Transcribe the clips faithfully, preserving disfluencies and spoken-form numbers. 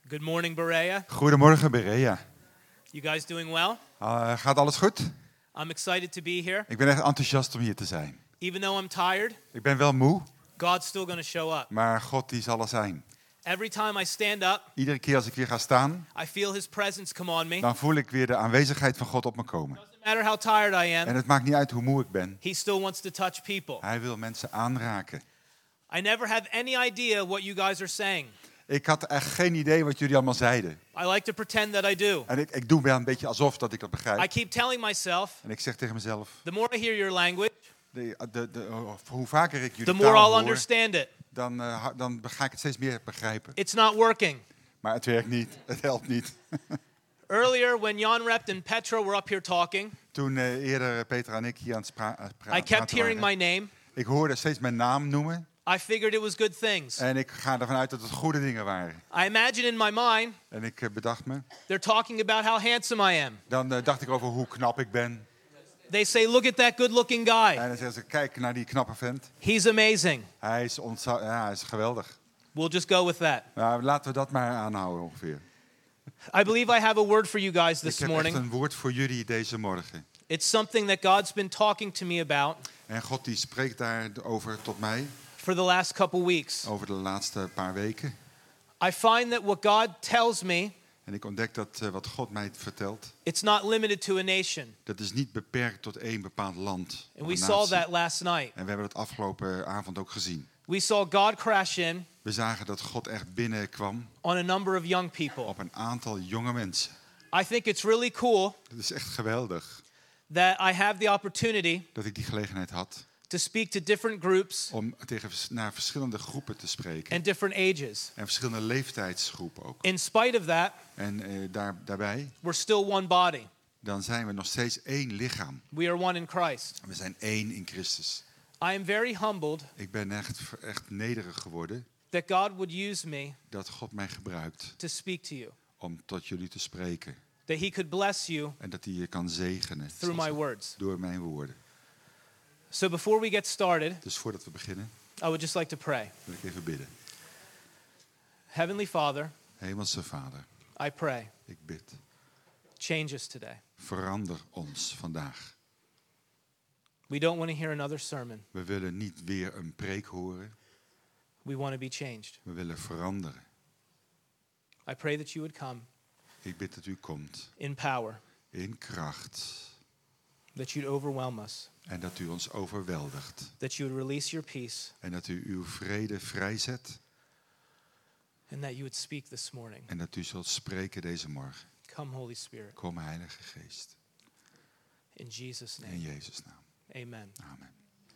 Good morning, Berea. Goedemorgen, Berea. You guys doing well? Uh, gaat alles goed? I'm excited to be here. Ik ben echt enthousiast om hier te zijn. Even though I'm tired, Ik ben wel moe, God's still going to show up. maar God die zal er zijn. Every time I stand up, Iedere keer als ik weer ga staan, I feel His presence come on me. dan voel ik weer de aanwezigheid van God op me komen. Doesn't matter how tired I En am, het maakt niet uit hoe moe ik ben. He still wants to touch people. Hij wil mensen aanraken. I never have any idea what you guys are saying. Ik had echt geen idee wat jullie allemaal zeiden. I like to pretend that I do. En ik, ik doe wel een beetje alsof dat ik dat I begrijp. keep telling myself, En ik zeg tegen mezelf, the more I hear your language, de, de, de, hoe vaker ik the jullie more taal I'll hoor, understand it. dan, uh, dan ga ik het steeds meer begrijpen. It's not working. Maar het werkt niet, het helpt niet. Earlier, when Jan Rept and Petra were up here talking, Toen uh, eerder Petra en ik hier aan het spra- uh, pra- I kept praten hearing my waren, name. ik hoorde steeds mijn naam noemen. I figured it was good things. En ik ga ervan uit dat het goede dingen waren. I imagine in my mind, En ik uh, bedacht me. they're talking about how handsome I am. Dan uh, dacht ik over hoe knap ik ben. They say, look at that good-looking guy. En dan zeggen ze, kijk naar die knappe vent. He's amazing. Hij is, ontza- ja, hij is geweldig. We'll just go with that. Nou, laten we dat maar aanhouden ongeveer. I believe I have a word for you guys this ik heb morning. echt een woord voor jullie deze morgen. It's something that God's been talking to me about En God die spreekt daarover tot mij. for the last couple weeks. Over de laatste paar weken. I find that what God tells me, En ik ontdek dat uh, wat God mij vertelt. it's not limited to a nation. Dat is niet beperkt tot één bepaald land. And of we een saw natie. that last night. En we hebben dat afgelopen avond ook gezien. We saw God crash in We zagen dat God echt binnenkwam on a number of young people. op een aantal jonge mensen. I think it's really cool Dat is echt geweldig that I have the opportunity dat ik die gelegenheid had to speak to different groups om tegen, vers- naar verschillende groepen te spreken. and different ages. En verschillende leeftijdsgroepen ook. In spite of that, En uh, daar, daarbij, we're still one body. dan zijn we nog steeds één lichaam. We are one in Christ. We zijn één in Christus. I am very humbled Ik ben echt, echt nederig geworden that God would use me dat God mij gebruikt to speak to you, om tot jullie te spreken. that He could bless you En dat hij je kan zegenen through my zoals- words. door mijn woorden. So before we get started, Dus voordat we beginnen, I would just like to pray. wil ik even bidden. Heavenly Father, Hemelse Vader, I pray, ik bid. change us today. Verander ons vandaag. We don't want to hear another sermon. We willen niet weer een preek horen. We want to be changed. We willen veranderen. I pray that you would come Ik bid dat u komt in power, in kracht. that you'd overwhelm us, En dat u ons overweldigt. that you would release your peace, En dat u uw vrede vrijzet. and that you would speak this morning. En dat u zult spreken deze morgen. Come, Holy Spirit, Kom, Heilige Geest. in Jesus' In name. Jezus' naam. Amen. Amen.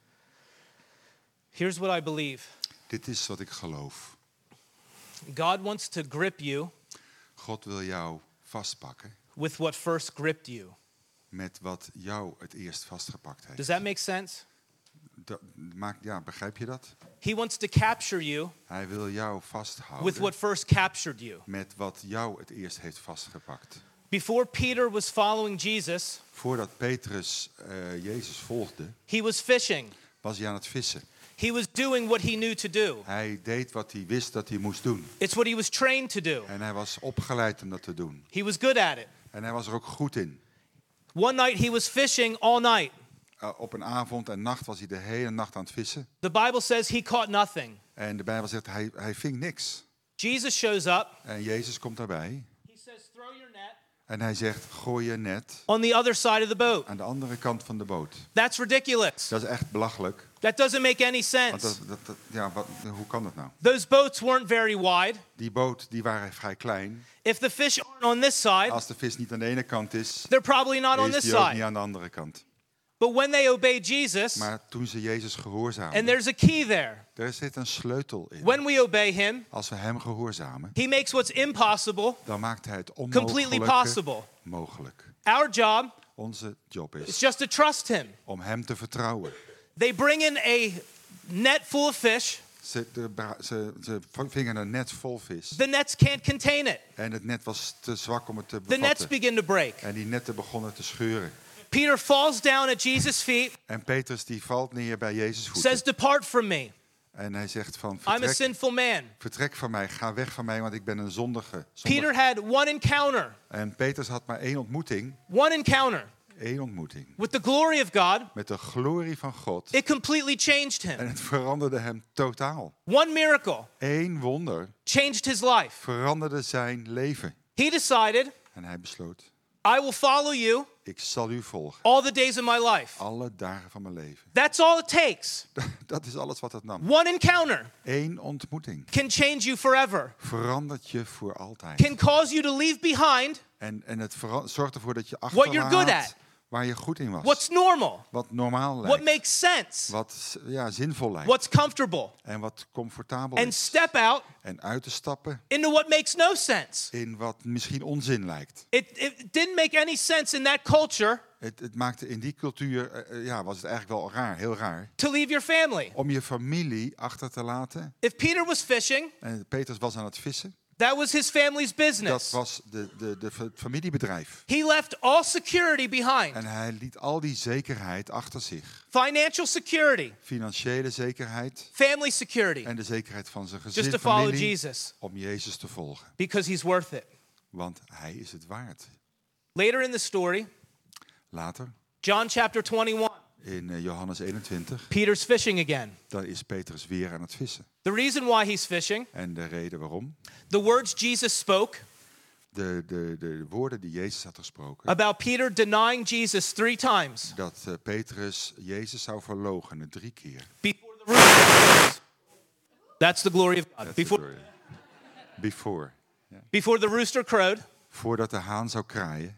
Here's what I believe. Dit is wat ik geloof. God wants to grip you God wil jou vastpakken with what first gripped you. met wat jou het eerst vastgepakt heeft. Does that make sense? Dat maakt, ja, begrijp je dat? He wants to capture you Hij wil jou with vasthouden what first captured you. met wat jou het eerst heeft vastgepakt. Before Peter was following Jesus, Voordat Petrus uh, Jezus volgde, he was fishing. was hij aan het vissen. He was doing what he knew to do. Hij deed wat hij wist dat hij moest doen. It's what he was trained to do. En hij was opgeleid om dat te doen. He was good at it. En hij was er ook goed in. One night he was fishing all night. Uh, op een avond en nacht was hij de hele nacht aan het vissen. The Bible says he caught nothing. En de Bijbel zegt, hij, hij ving niks. Jesus shows up. En Jezus komt daarbij. He says, throw your net En hij zegt, gooi je net on the other side of the boat. aan de andere kant van de boot. That's ridiculous. Dat is echt belachelijk. That doesn't make any Want sense. dat, dat, dat, ja, wat, hoe kan dat nou? Those boats weren't very wide. Die boot die waren vrij klein. If the fish aren't on this side, Als de vis niet aan de ene kant is, they're probably not on is this die ook niet side. aan de andere kant. But when they obey Jesus, Maar toen ze Jezus and gehoorzamen, there's a key there. er zit een sleutel in. When we obey him, Als we hem gehoorzamen, he makes what's impossible dan maakt hij het completely onmogelijke possible. mogelijk. Our job Onze job is is just to trust him. om hem te vertrouwen. They bring in a net full of fish. Ze, de, ze, ze vingen een net vol vis. The nets can't contain it. En het net was te zwak om het te The nets bevatten. begin to break. En die netten begonnen te scheuren. Peter falls down at Jesus' feet, En Petrus die valt neer bij Jezus voeten. says, "Depart from me. En hij zegt van, I'm a vertrek, sinful man. vertrek van mij, ga weg van mij, want ik ben een zondige. Peter zondige. had one encounter, En Petrus had maar één ontmoeting, one encounter één ontmoeting. with the glory of God. Met de glorie van God. It completely changed En him. het veranderde hem totaal. One miracle Eén wonder changed his life. veranderde zijn leven. He decided, En hij besloot, I will follow you ik zal u volgen. all the days of my life. Alle dagen van mijn leven. That's all it takes. Dat is alles wat het nam. One encounter Eén ontmoeting can change you forever, verandert je voor altijd. can cause you to leave behind En, en het vera- zorgt ervoor dat je What you're good achterlaat at. waar je goed in was. what's normal, Wat normaal what lijkt. makes sense, Wat ja, zinvol lijkt. what's comfortable, En wat comfortabel and is. step out En uit te stappen into what makes no sense. in wat misschien onzin lijkt. It, it didn't make any sense in that culture Het, het maakte in die cultuur, eh, eh, ja, was het eigenlijk wel raar, heel raar. to leave your family. Om je familie achter te laten. If Peter was fishing, En Petrus was aan het vissen. that was his family's Dat business. was de, de, de fa- familiebedrijf. He left all security behind. En hij liet al die zekerheid achter zich. Financial security, Financiële zekerheid family security, en de zekerheid van zijn just gezin, to follow familie, Jesus om Jezus te volgen. because he's worth it. Want hij is het waard. Later in the story, Later, John chapter twenty-one, in eh, Johannes eenentwintig, Peter's fishing again. dan is Petrus weer aan het vissen. The reason why he's fishing, En de reden waarom? the words Jesus spoke De, de, de woorden die Jezus had gesproken. about Peter denying Jesus three times Dat eh, Petrus Jezus zou verloochenen drie keer. before the rooster. That's the glory of God. That's the Before, glory. Before. before the rooster crowed, Voordat de haan zou kraaien,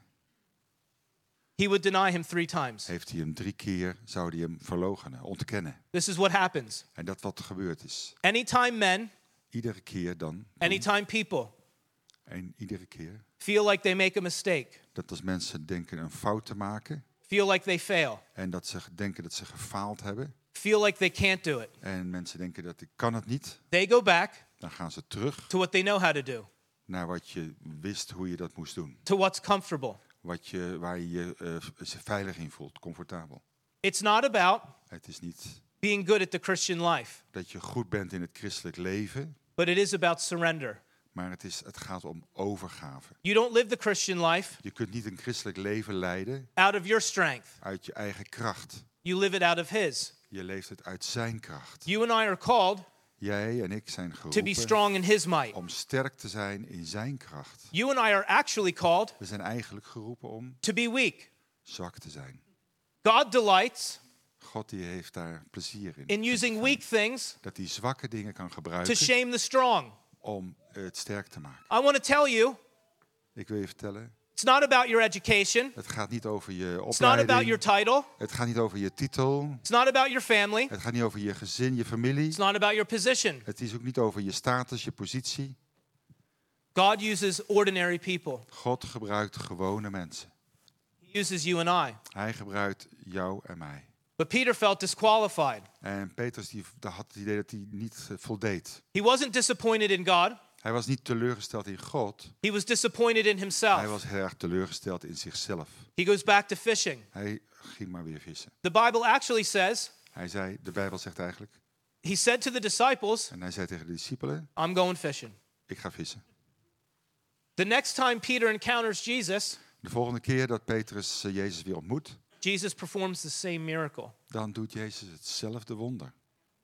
he would deny him three times. heeft hij hem drie keer, zou hij hem verloochenen, ontkennen. This is what happens. En dat wat er gebeurd is. Anytime men, Iedere keer dan, anytime people en iedere keer, feel like they make a mistake, dat als mensen denken een fout te maken feel like they fail, en dat ze denken dat ze gefaald hebben feel like they can't do it, en mensen denken dat ik kan het niet, they go back dan gaan ze terug to what they know how to do, naar wat je wist hoe je dat moest doen. to what's comfortable. Wat je, waar je je uh, veilig in voelt, comfortabel. It's not about Het is niet being good at the Christian life, dat je goed bent in het christelijk leven, but it is about surrender. maar het, is, het gaat om overgave. You don't live the Christian life Je kunt niet een christelijk leven leiden out of your strength. uit je eigen kracht. You live it out of His. Je leeft het uit zijn kracht. You and I are called Jij en ik zijn to be geroepen strong in His might. om sterk te zijn in zijn kracht. You and I are actually called We zijn eigenlijk geroepen om to be weak. zwak te zijn. God delights God die heeft daar plezier in. in using weak things Dat hij zwakke dingen kan to gebruiken shame the strong. om het sterk te maken. I want to tell you, Ik wil je vertellen, it's not about your education. het gaat niet over je It's not about your opleiding. title. Het gaat niet over je titel. It's not about your family. Het gaat niet over je gezin, je familie. It's not about your position. Het is ook niet over je status, je positie. God uses ordinary people. God gebruikt gewone mensen. He uses you and I. Hij gebruikt jou en mij. But Peter felt disqualified. En Petrus die, die had het idee dat hij niet eh, voldeed. He wasn't disappointed in God. Hij was niet teleurgesteld in God. He was disappointed in Hij himself. was heel erg teleurgesteld in zichzelf. He goes back to fishing. Hij ging maar weer vissen. The Bible actually says, Hij zei, de Bijbel zegt eigenlijk, he said to the disciples, en hij zei tegen de discipelen, I'm going fishing. ik ga vissen. The next time Peter encounters Jesus, De volgende keer dat Petrus eh, Jezus weer ontmoet, Jesus performs the same miracle. dan doet Jezus hetzelfde wonder.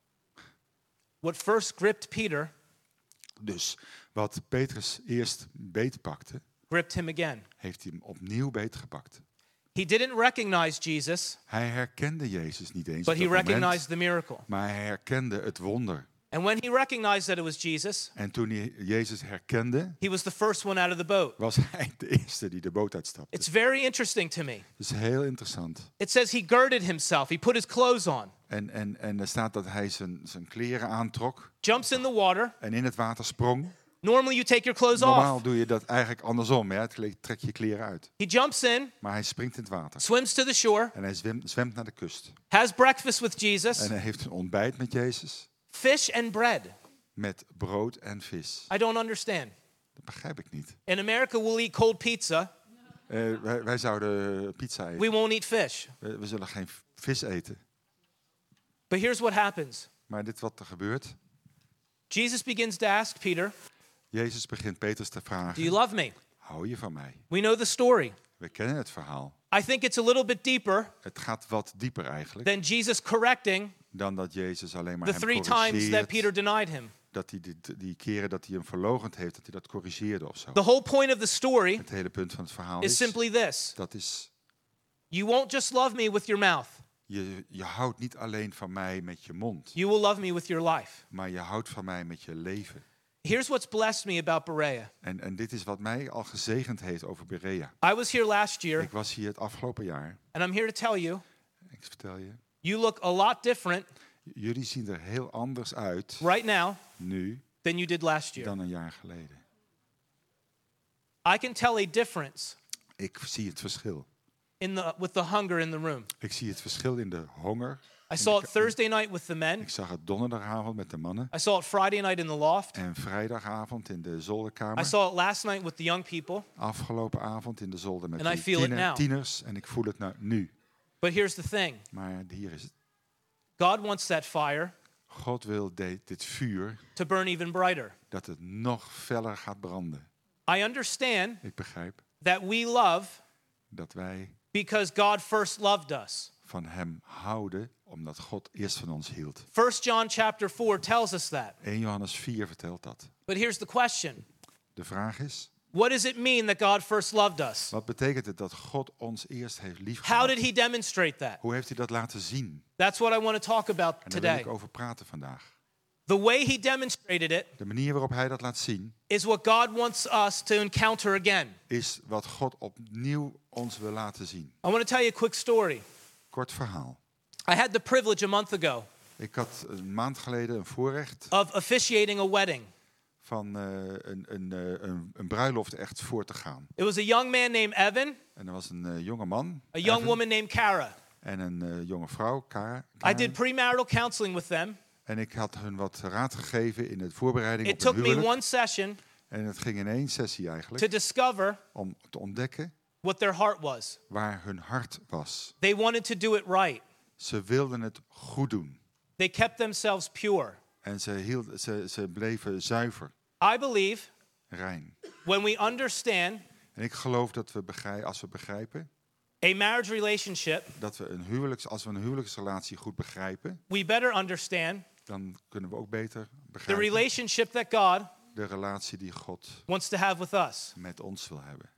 What first gripped Peter Dus wat Petrus eerst beetpakte, gripped him again. heeft hij hem opnieuw beetgepakt. He didn't recognize Jesus, Hij herkende Jezus niet eens but op he dat moment, recognized the miracle. maar hij herkende het wonder. And when he recognized that it was Jesus, En toen hij Jezus herkende, he was the first one out of the boat. was hij de eerste die de boot uitstapte. It's very interesting to me. Dat is heel interessant. It says he girded himself, he put his clothes on, En, en, en er staat dat hij zijn, zijn kleren aantrok jumps in the water. en in het water sprong. Normally you take your clothes Normaal off. doe je dat eigenlijk andersom. Ja? Trek je kleren uit. He jumps in, Maar hij springt in het water. swims to the shore, En hij zwemt, zwemt naar de kust. has breakfast with Jesus, En hij heeft een ontbijt met Jezus. fish and bread. Met brood en vis. I don't understand. Dat begrijp ik niet. In America, we'll eat cold pizza. Uh, wij, wij zouden pizza eten. We won't eat fish. We, we zullen geen vis eten. But here's what happens. Maar dit wat er gebeurt. Jesus begins to ask Peter, Jezus begint Petrus te do you vragen, love me? hou je van mij? We know the story. We kennen het verhaal. I think it's a little bit deeper Het gaat wat dieper eigenlijk than Jesus correcting dan dat Jezus alleen maar the hem three times that corrigeert. Peter denied him. Dat hij die, die keren dat hij hem verloochend heeft, dat hij dat corrigeerde of zo. The whole point of the story Het hele punt van het verhaal is is, simply this. dat is, You won't just love me with your mouth. je, je houdt niet alleen van mij met je mond, You will love me with your life. maar je houdt van mij met je leven. Here's what's blessed me about Berea. En, en dit is wat mij al gezegend heeft over Berea. I was here last year, Ik was hier het afgelopen jaar. and I'm here to tell you, Ik vertel je, you look a lot different jullie zien er heel anders uit right now nu than you did last year. dan een jaar geleden. I can tell a difference Ik zie het verschil. in the with the hunger in the room. Ik zie het verschil in de honger. I saw it Thursday night with the men. Ik zag het donderdagavond met de mannen. I saw it Friday night in the loft. En vrijdagavond in de I zolderkamer. saw it last night with the young people. Afgelopen avond in de zolder met And I de feel it tiener- now. tieners. En ik voel het nou nu. But here's the thing. Maar hier is het. God wants that fire God wil de- dit vuur, to burn even brighter. dat het nog feller gaat branden. I understand Ik begrijp that we love dat wij because God first loved us. van hem houden, omdat God eerst van ons hield. First John chapter four tells us that. Eerste Johannes vier vertelt dat. But here's the question. De vraag is, What does it mean that God first loved us? wat betekent het dat God ons eerst heeft How liefgehad? did he demonstrate that? Hoe heeft hij dat laten zien? That's what I want to talk about En daar wil today. ik over praten vandaag. The way he demonstrated it De manier waarop hij dat laat zien, is what God wants us to encounter again. is wat God opnieuw ons wil laten zien. I want to tell you a quick story. Kort verhaal. I had the privilege a month ago Ik had een maand geleden een voorrecht of officiating a wedding. van uh, een, een, uh, een, een bruiloft echt voor te gaan. It was a young man named Evan, En er was een uh, jonge man, a young Evan, woman named Kara. en een uh, jonge vrouw, Kara. I did premarital counseling with them. En ik had hun wat raad gegeven in de voorbereiding It op took het me huwelijk. one session En het ging in één sessie eigenlijk to discover om te ontdekken what their heart was. waar hun hart was. They wanted to do it right. Ze wilden het goed doen. They kept themselves pure. En ze, hield, ze, ze bleven zuiver, I believe rein. when we understand En ik geloof dat we begrijpen, als we begrijpen, a marriage relationship, dat we een huwelijks, als we een huwelijksrelatie goed begrijpen, we better understand dan kunnen we ook beter the begrijpen relationship that God de relatie die God wants to have with us. met ons wil hebben.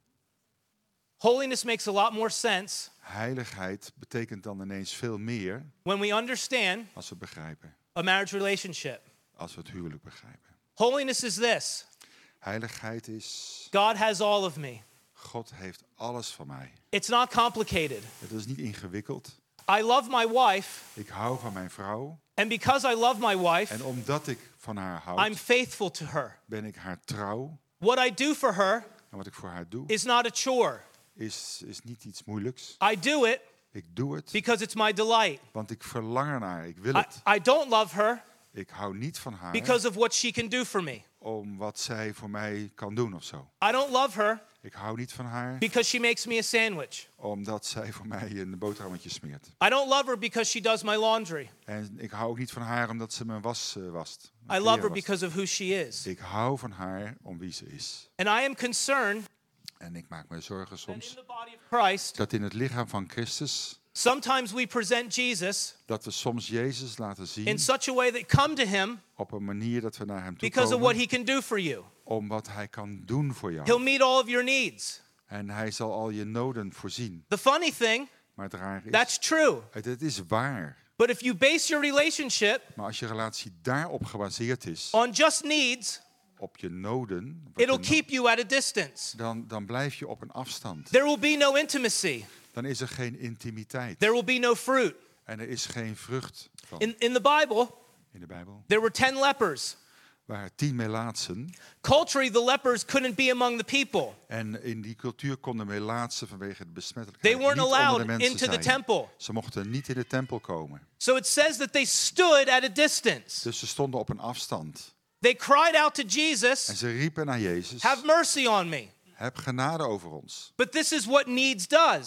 Holiness makes a lot more sense Heiligheid betekent dan ineens veel meer when we understand als we begrijpen, a marriage relationship. als we het huwelijk begrijpen. Holiness is this. Heiligheid is, God has all of me. God heeft alles van mij. It's not complicated. Het is niet ingewikkeld. I love my wife, Ik hou van mijn vrouw. and because I love my wife, En omdat ik van haar I'm houd, faithful to her. ben ik haar trouw. What I do for her En wat ik voor haar doe, is not a chore. is, is niet iets moeilijks. I do it Ik doe het, because it's my delight. want ik verlang ernaar. Ik wil I, het. I don't love her Ik hou niet van haar because of what she can do for me. om wat zij voor mij kan doen of zo. I don't love her Ik hou niet van haar because she makes me a sandwich. omdat zij voor mij een boterhammetje smeert. I don't love her because she does my laundry. En ik hou ook niet van haar omdat ze mijn was uh, wast. I mijn love kleren her wast. because of who she is. Ik hou van haar om wie ze is. And I am concerned En ik maak me zorgen that in soms the body of Christ, dat in het lichaam van Christus, sometimes we present Jesus dat we soms Jezus laten in zien such a way that come to him op een manier dat we naar hem toe because of what komen he can do for you. om wat hij kan doen voor He'll jou. meet all of your needs. En hij zal al je noden voorzien. The funny thing, Maar het raar is, that's true. het, het is waar. But if you base your relationship Maar als je relatie daarop gebaseerd is, on just needs, op je noden, wat it'll je no- keep you at a distance. dan, dan blijf je op een afstand. There will be no intimacy. Dan is er geen intimiteit. There will be no fruit. En er is geen vrucht van. In, in the Bible, In de Bijbel there were ten lepers. waren tien melaatsen. Culturally, the lepers couldn't be among the people. En in die cultuur konden melaatsen vanwege de besmettelijkheid They weren't niet onder de allowed mensen into the zijn. temple. Ze mochten niet in de tempel komen. So it says that they stood at a distance. Dus ze stonden op een afstand. They cried out to En Jesus, ze riepen naar Jezus, have mercy on me. heb genade over ons. But this is what needs does.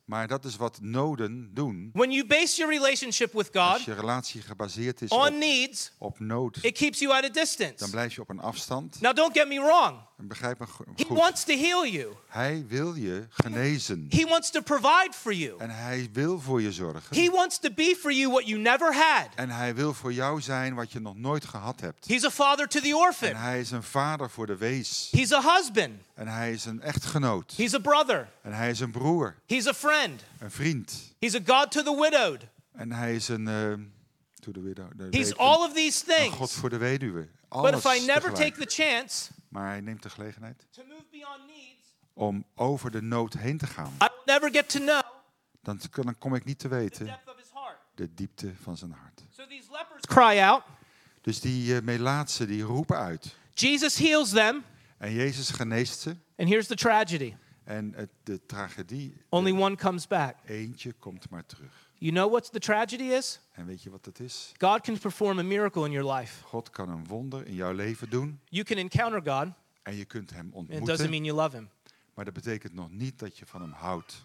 Maar dat is wat noden doen. When you base your relationship with Als God je relatie gebaseerd is on op, needs, op nood, it keeps you at a dan distance. blijf je op een afstand. Now, don't get me wrong. En begrijp me go- He goed. wants to heal you. Hij wil je genezen. He wants to provide for you. En hij wil voor je zorgen. He wants to be for you what you never had. En hij wil voor jou zijn wat je nog nooit gehad hebt. He's a father to the En orphan. hij is een vader voor de wees. He's a husband. En hij is een echtgenoot. He's a brother. En hij is een broer, He's a friend. een vriend. He's a God to the widowed. En hij is een uh, to the widow, de He's weduwe. all of these Een God things. voor de weduwe. But Alles if I never tegelijk. take the chance Maar hij neemt de gelegenheid to move beyond needs, om over de nood heen te gaan. I will never get to know Dan, dan kom ik niet te the weten depth of his heart. de diepte van zijn hart. So these lepers cry out. Dus die uh, melaatsen die roepen uit. Jesus heals them. En Jezus geneest ze. And here's the tragedy. En het, de tragedie, Only de- one comes back. eentje komt maar terug. You know what the tragedy is? En weet je wat dat is? God can perform a miracle in your life. God kan een wonder in jouw leven doen. You can encounter God, En je kunt hem and it doesn't ontmoeten. mean you love him. Maar dat betekent nog niet dat je van hem houdt.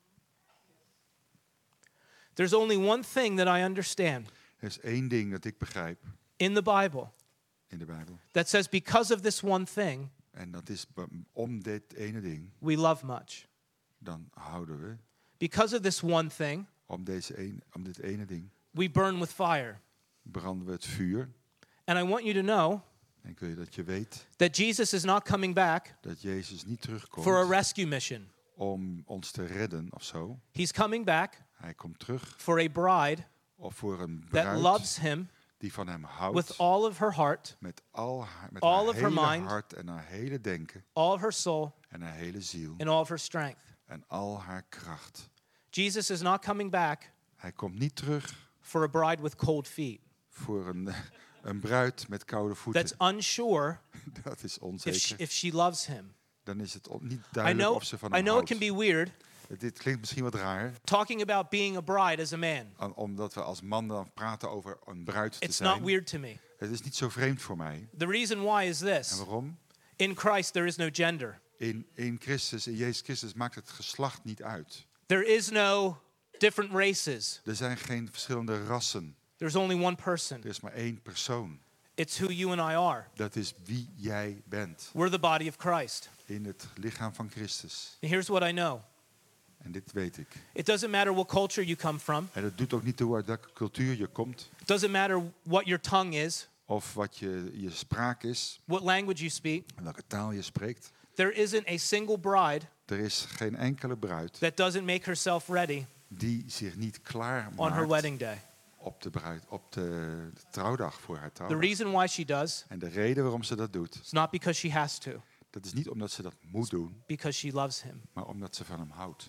There's only one thing that I understand Er is één ding dat ik begrijp in the Bible in de Bijbel. that says because of this one thing, En dat is be- om dit ene ding, we love much. dan houden we. Because of this one thing, Om, deze een, om dit ene ding we burn with fire. branden we het vuur. And I want you to know En ik wil je dat je weet that Jesus is not coming back dat Jezus niet terugkomt for a rescue mission. om ons te redden of zo. He's coming back Hij komt terug for a bride of voor een that bruid loves him die van hem houdt. with all of her heart, Met, al haar, met all haar of her hele mind, hart en haar hele denken all of her soul, en haar hele ziel and all of her strength. en al haar kracht. Jesus is not coming back Hij komt niet terug for a bride with cold feet voor een, een bruid met koude voeten. that's unsure Dat is if she, onzeker. if she loves him. Dan is het on- niet I duidelijk know, of ze van I hem know it houdt. can be weird Dit klinkt misschien wat raar, talking about being a bride as a man. an- omdat we als man dan praten over een bruid te It's not zijn. weird to me. Het is niet zo vreemd voor mij. The reason why is En this. waarom? In Christ there is no gender. In, in Christus, in Jezus Christus maakt het geslacht niet uit. There is no different races. Er zijn geen verschillende rassen. There's only one person. Er is maar één persoon. It's who you and I are. Dat is wie jij bent We're the body of Christ. in het lichaam van Christus. And here's what I know. En dit weet ik. It doesn't matter what culture you come from. En het doet ook niet toe uit welke cultuur je komt. It doesn't matter what your tongue is, Of wat je, je spraak is. what language you speak. En welke taal je spreekt. There isn't a single bride Er is geen enkele bruid that doesn't make herself ready die zich niet klaar on her maakt wedding day. op de, bruid, op de, de trouwdag voor haar The trouwdag. reason why she does En de reden waarom ze dat doet, is not because she has to, dat is niet omdat ze dat moet doen, because she loves him. maar omdat ze van hem houdt.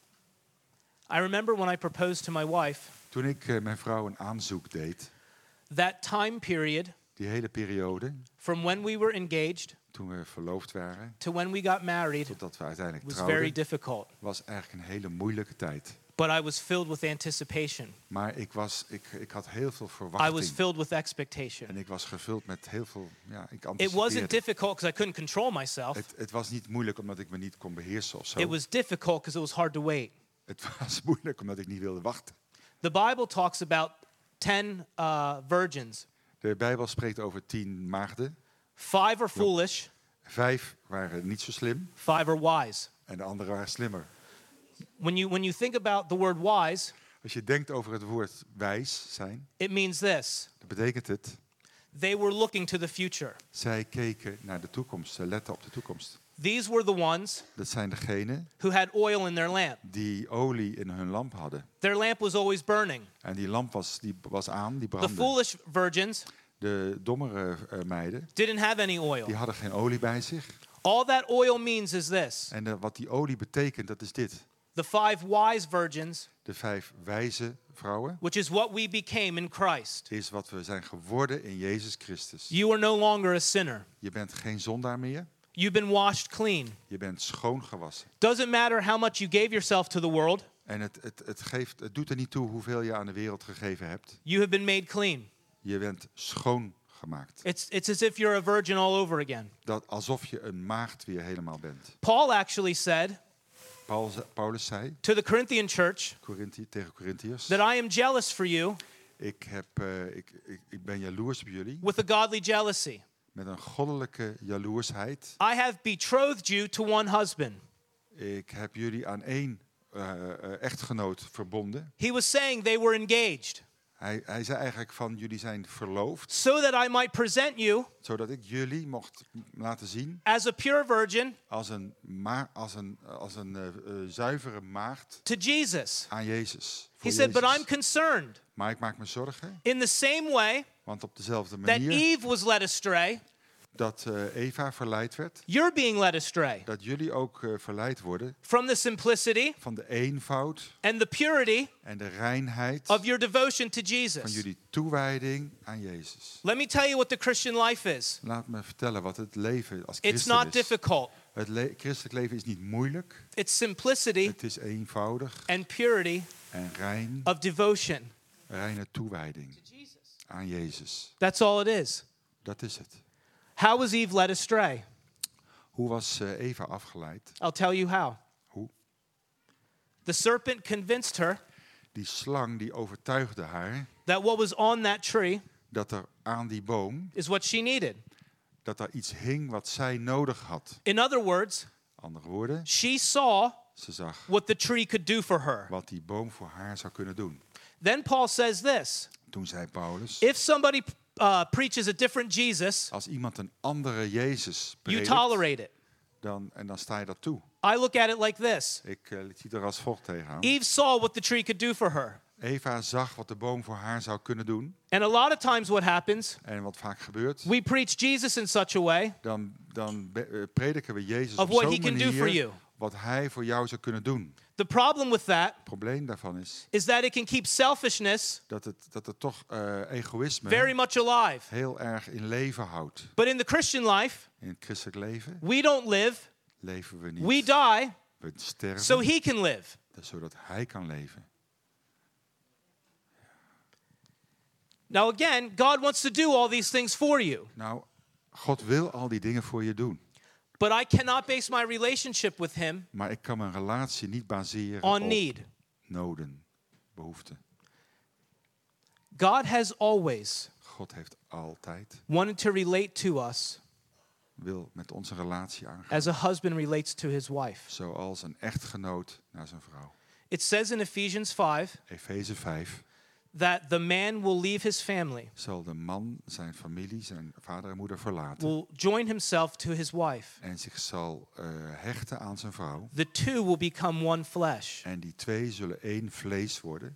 I remember when I proposed to my wife, Toen ik eh, mijn vrouw een aanzoek deed, that time period die hele periode, from when we were engaged toen we verloofd waren, to when we got married totdat we uiteindelijk was very trouwden, difficult. was eigenlijk een hele moeilijke tijd. But I was filled with anticipation. Maar ik, was, ik, ik had heel veel I was verwachting. filled with expectation. En ik was gevuld met heel veel, ja, ik It wasn't anticipeerde. difficult because I couldn't control myself. Het, het was niet moeilijk omdat ik me niet kon beheersen of zo. It was difficult because it was hard to wait. Het was moeilijk omdat ik niet wilde wachten. The Bible talks about ten uh, virgins. De Bijbel spreekt over tien maagden. Five are foolish, Vijf waren niet zo slim five are wise. en de anderen waren slimmer. When you, when you think about the word wise, Als je denkt over het woord wijs zijn, it means this. dan betekent het, They were looking to the future. zij keken naar de toekomst, ze letten op de toekomst. These were the ones Dat zijn degenen who had oil in their lamp. die olie in hun lamp hadden. Their lamp was always burning. En die lamp was, die was aan, die The brandde. foolish virgins De dommere uh, meiden, didn't have any die oil. hadden geen olie bij zich. All that oil means is this. En uh, wat die olie betekent, dat is dit. The five wise virgins, De vijf wijze vrouwen which is what we became in Christ. is wat we zijn geworden in Jezus Christus. You are no longer a sinner. Je bent geen zondaar meer. You've been washed clean. Je bent schoongewassen. Doesn't matter how much you gave yourself to the world, En het, het, het, geeft, het doet er niet toe hoeveel je aan de wereld gegeven hebt. you have been made clean. Je bent schoongemaakt. It's, it's as if you're a virgin all over again. Dat alsof je een maagd weer helemaal bent. Paul actually said Paul, Paulus zei to the Corinthian church Corinthi, tegen Corinthiërs, that I am jealous for you ik, heb, uh, ik, ik, ik ben jaloers op jullie with a godly jealousy. met een goddelijke jaloersheid. I have betrothed you to one husband. Ik heb jullie aan één uh, uh, echtgenoot verbonden. He was saying they were engaged. Hij, hij zei eigenlijk van jullie zijn verloofd, So that I might present you zodat ik jullie mocht laten zien as a pure virgin als een, ma- als een, als een uh, uh, zuivere maagd to Jesus. aan Jezus. He Voor said, but Jezus. I'm concerned. Maar ik maak me zorgen, In the same way want op dezelfde that manier Eve was led astray, dat uh, Eva verleid werd, you're being led astray dat jullie ook uh, verleid worden from the simplicity van de eenvoud and the purity en de reinheid of your devotion to van Jesus. jullie toewijding aan Jezus. Let me tell you what the Christian life is. Laat me vertellen wat het leven als It's christen not is. difficult. Het le- christelijk leven is niet moeilijk, It's simplicity het is eenvoudig and purity en rein, of devotion reine toewijding to Jesus. aan Jezus. That's all it is. Dat is het. How was Eve led astray? Hoe was uh, Eva afgeleid? I'll tell you how. Hoe? The serpent convinced her Die slang die overtuigde haar that what was on that tree dat er aan die boom, is what she needed. dat er iets hing wat zij nodig had. In other words, Andere woorden, she saw ze zag what the tree could do for her. wat die boom voor haar zou kunnen doen. Then Paul says this, Toen zei Paulus, if somebody uh, preaches a different Jesus, als iemand een andere Jezus you predikt, tolerate it. dan, en dan sta je dat toe. I look at it like this. Ik uh, zie er als volgt tegenaan. Eve saw what the tree could do for her. Eva zag wat de boom voor haar zou kunnen doen. And a lot of times what happens, En wat vaak gebeurt, we preach Jesus in such a way dan, dan be- uh, prediken we Jezus of op what zo'n he can do for manier you. wat hij voor jou zou kunnen doen. The problem with that Het probleem daarvan is is that it can keep selfishness dat het, dat het toch uh, egoïsme very much alive. heel erg in leven houdt. But in the Christian life, In het christelijk leven we don't live, leven we niet. we die, We sterven, so he can live. zodat hij kan leven. Now again, God wants to do all these things for you. Nou, God wil al die dingen voor je doen. But I cannot base my relationship with him Maar ik kan mijn relatie niet baseren on op need. noden, behoeften. God has always God heeft altijd, wanted to relate to us wil met onze relatie aangaan. as a husband relates to his wife. Zoals een echtgenoot naar zijn vrouw. It says in Ephesians five Efeze vijf. that the man will leave his family, Zal de man zijn familie, zijn vader en moeder verlaten. will join himself to his wife. En zich zal uh, hechten aan zijn vrouw. The two will become one flesh. En die twee zullen één vlees worden.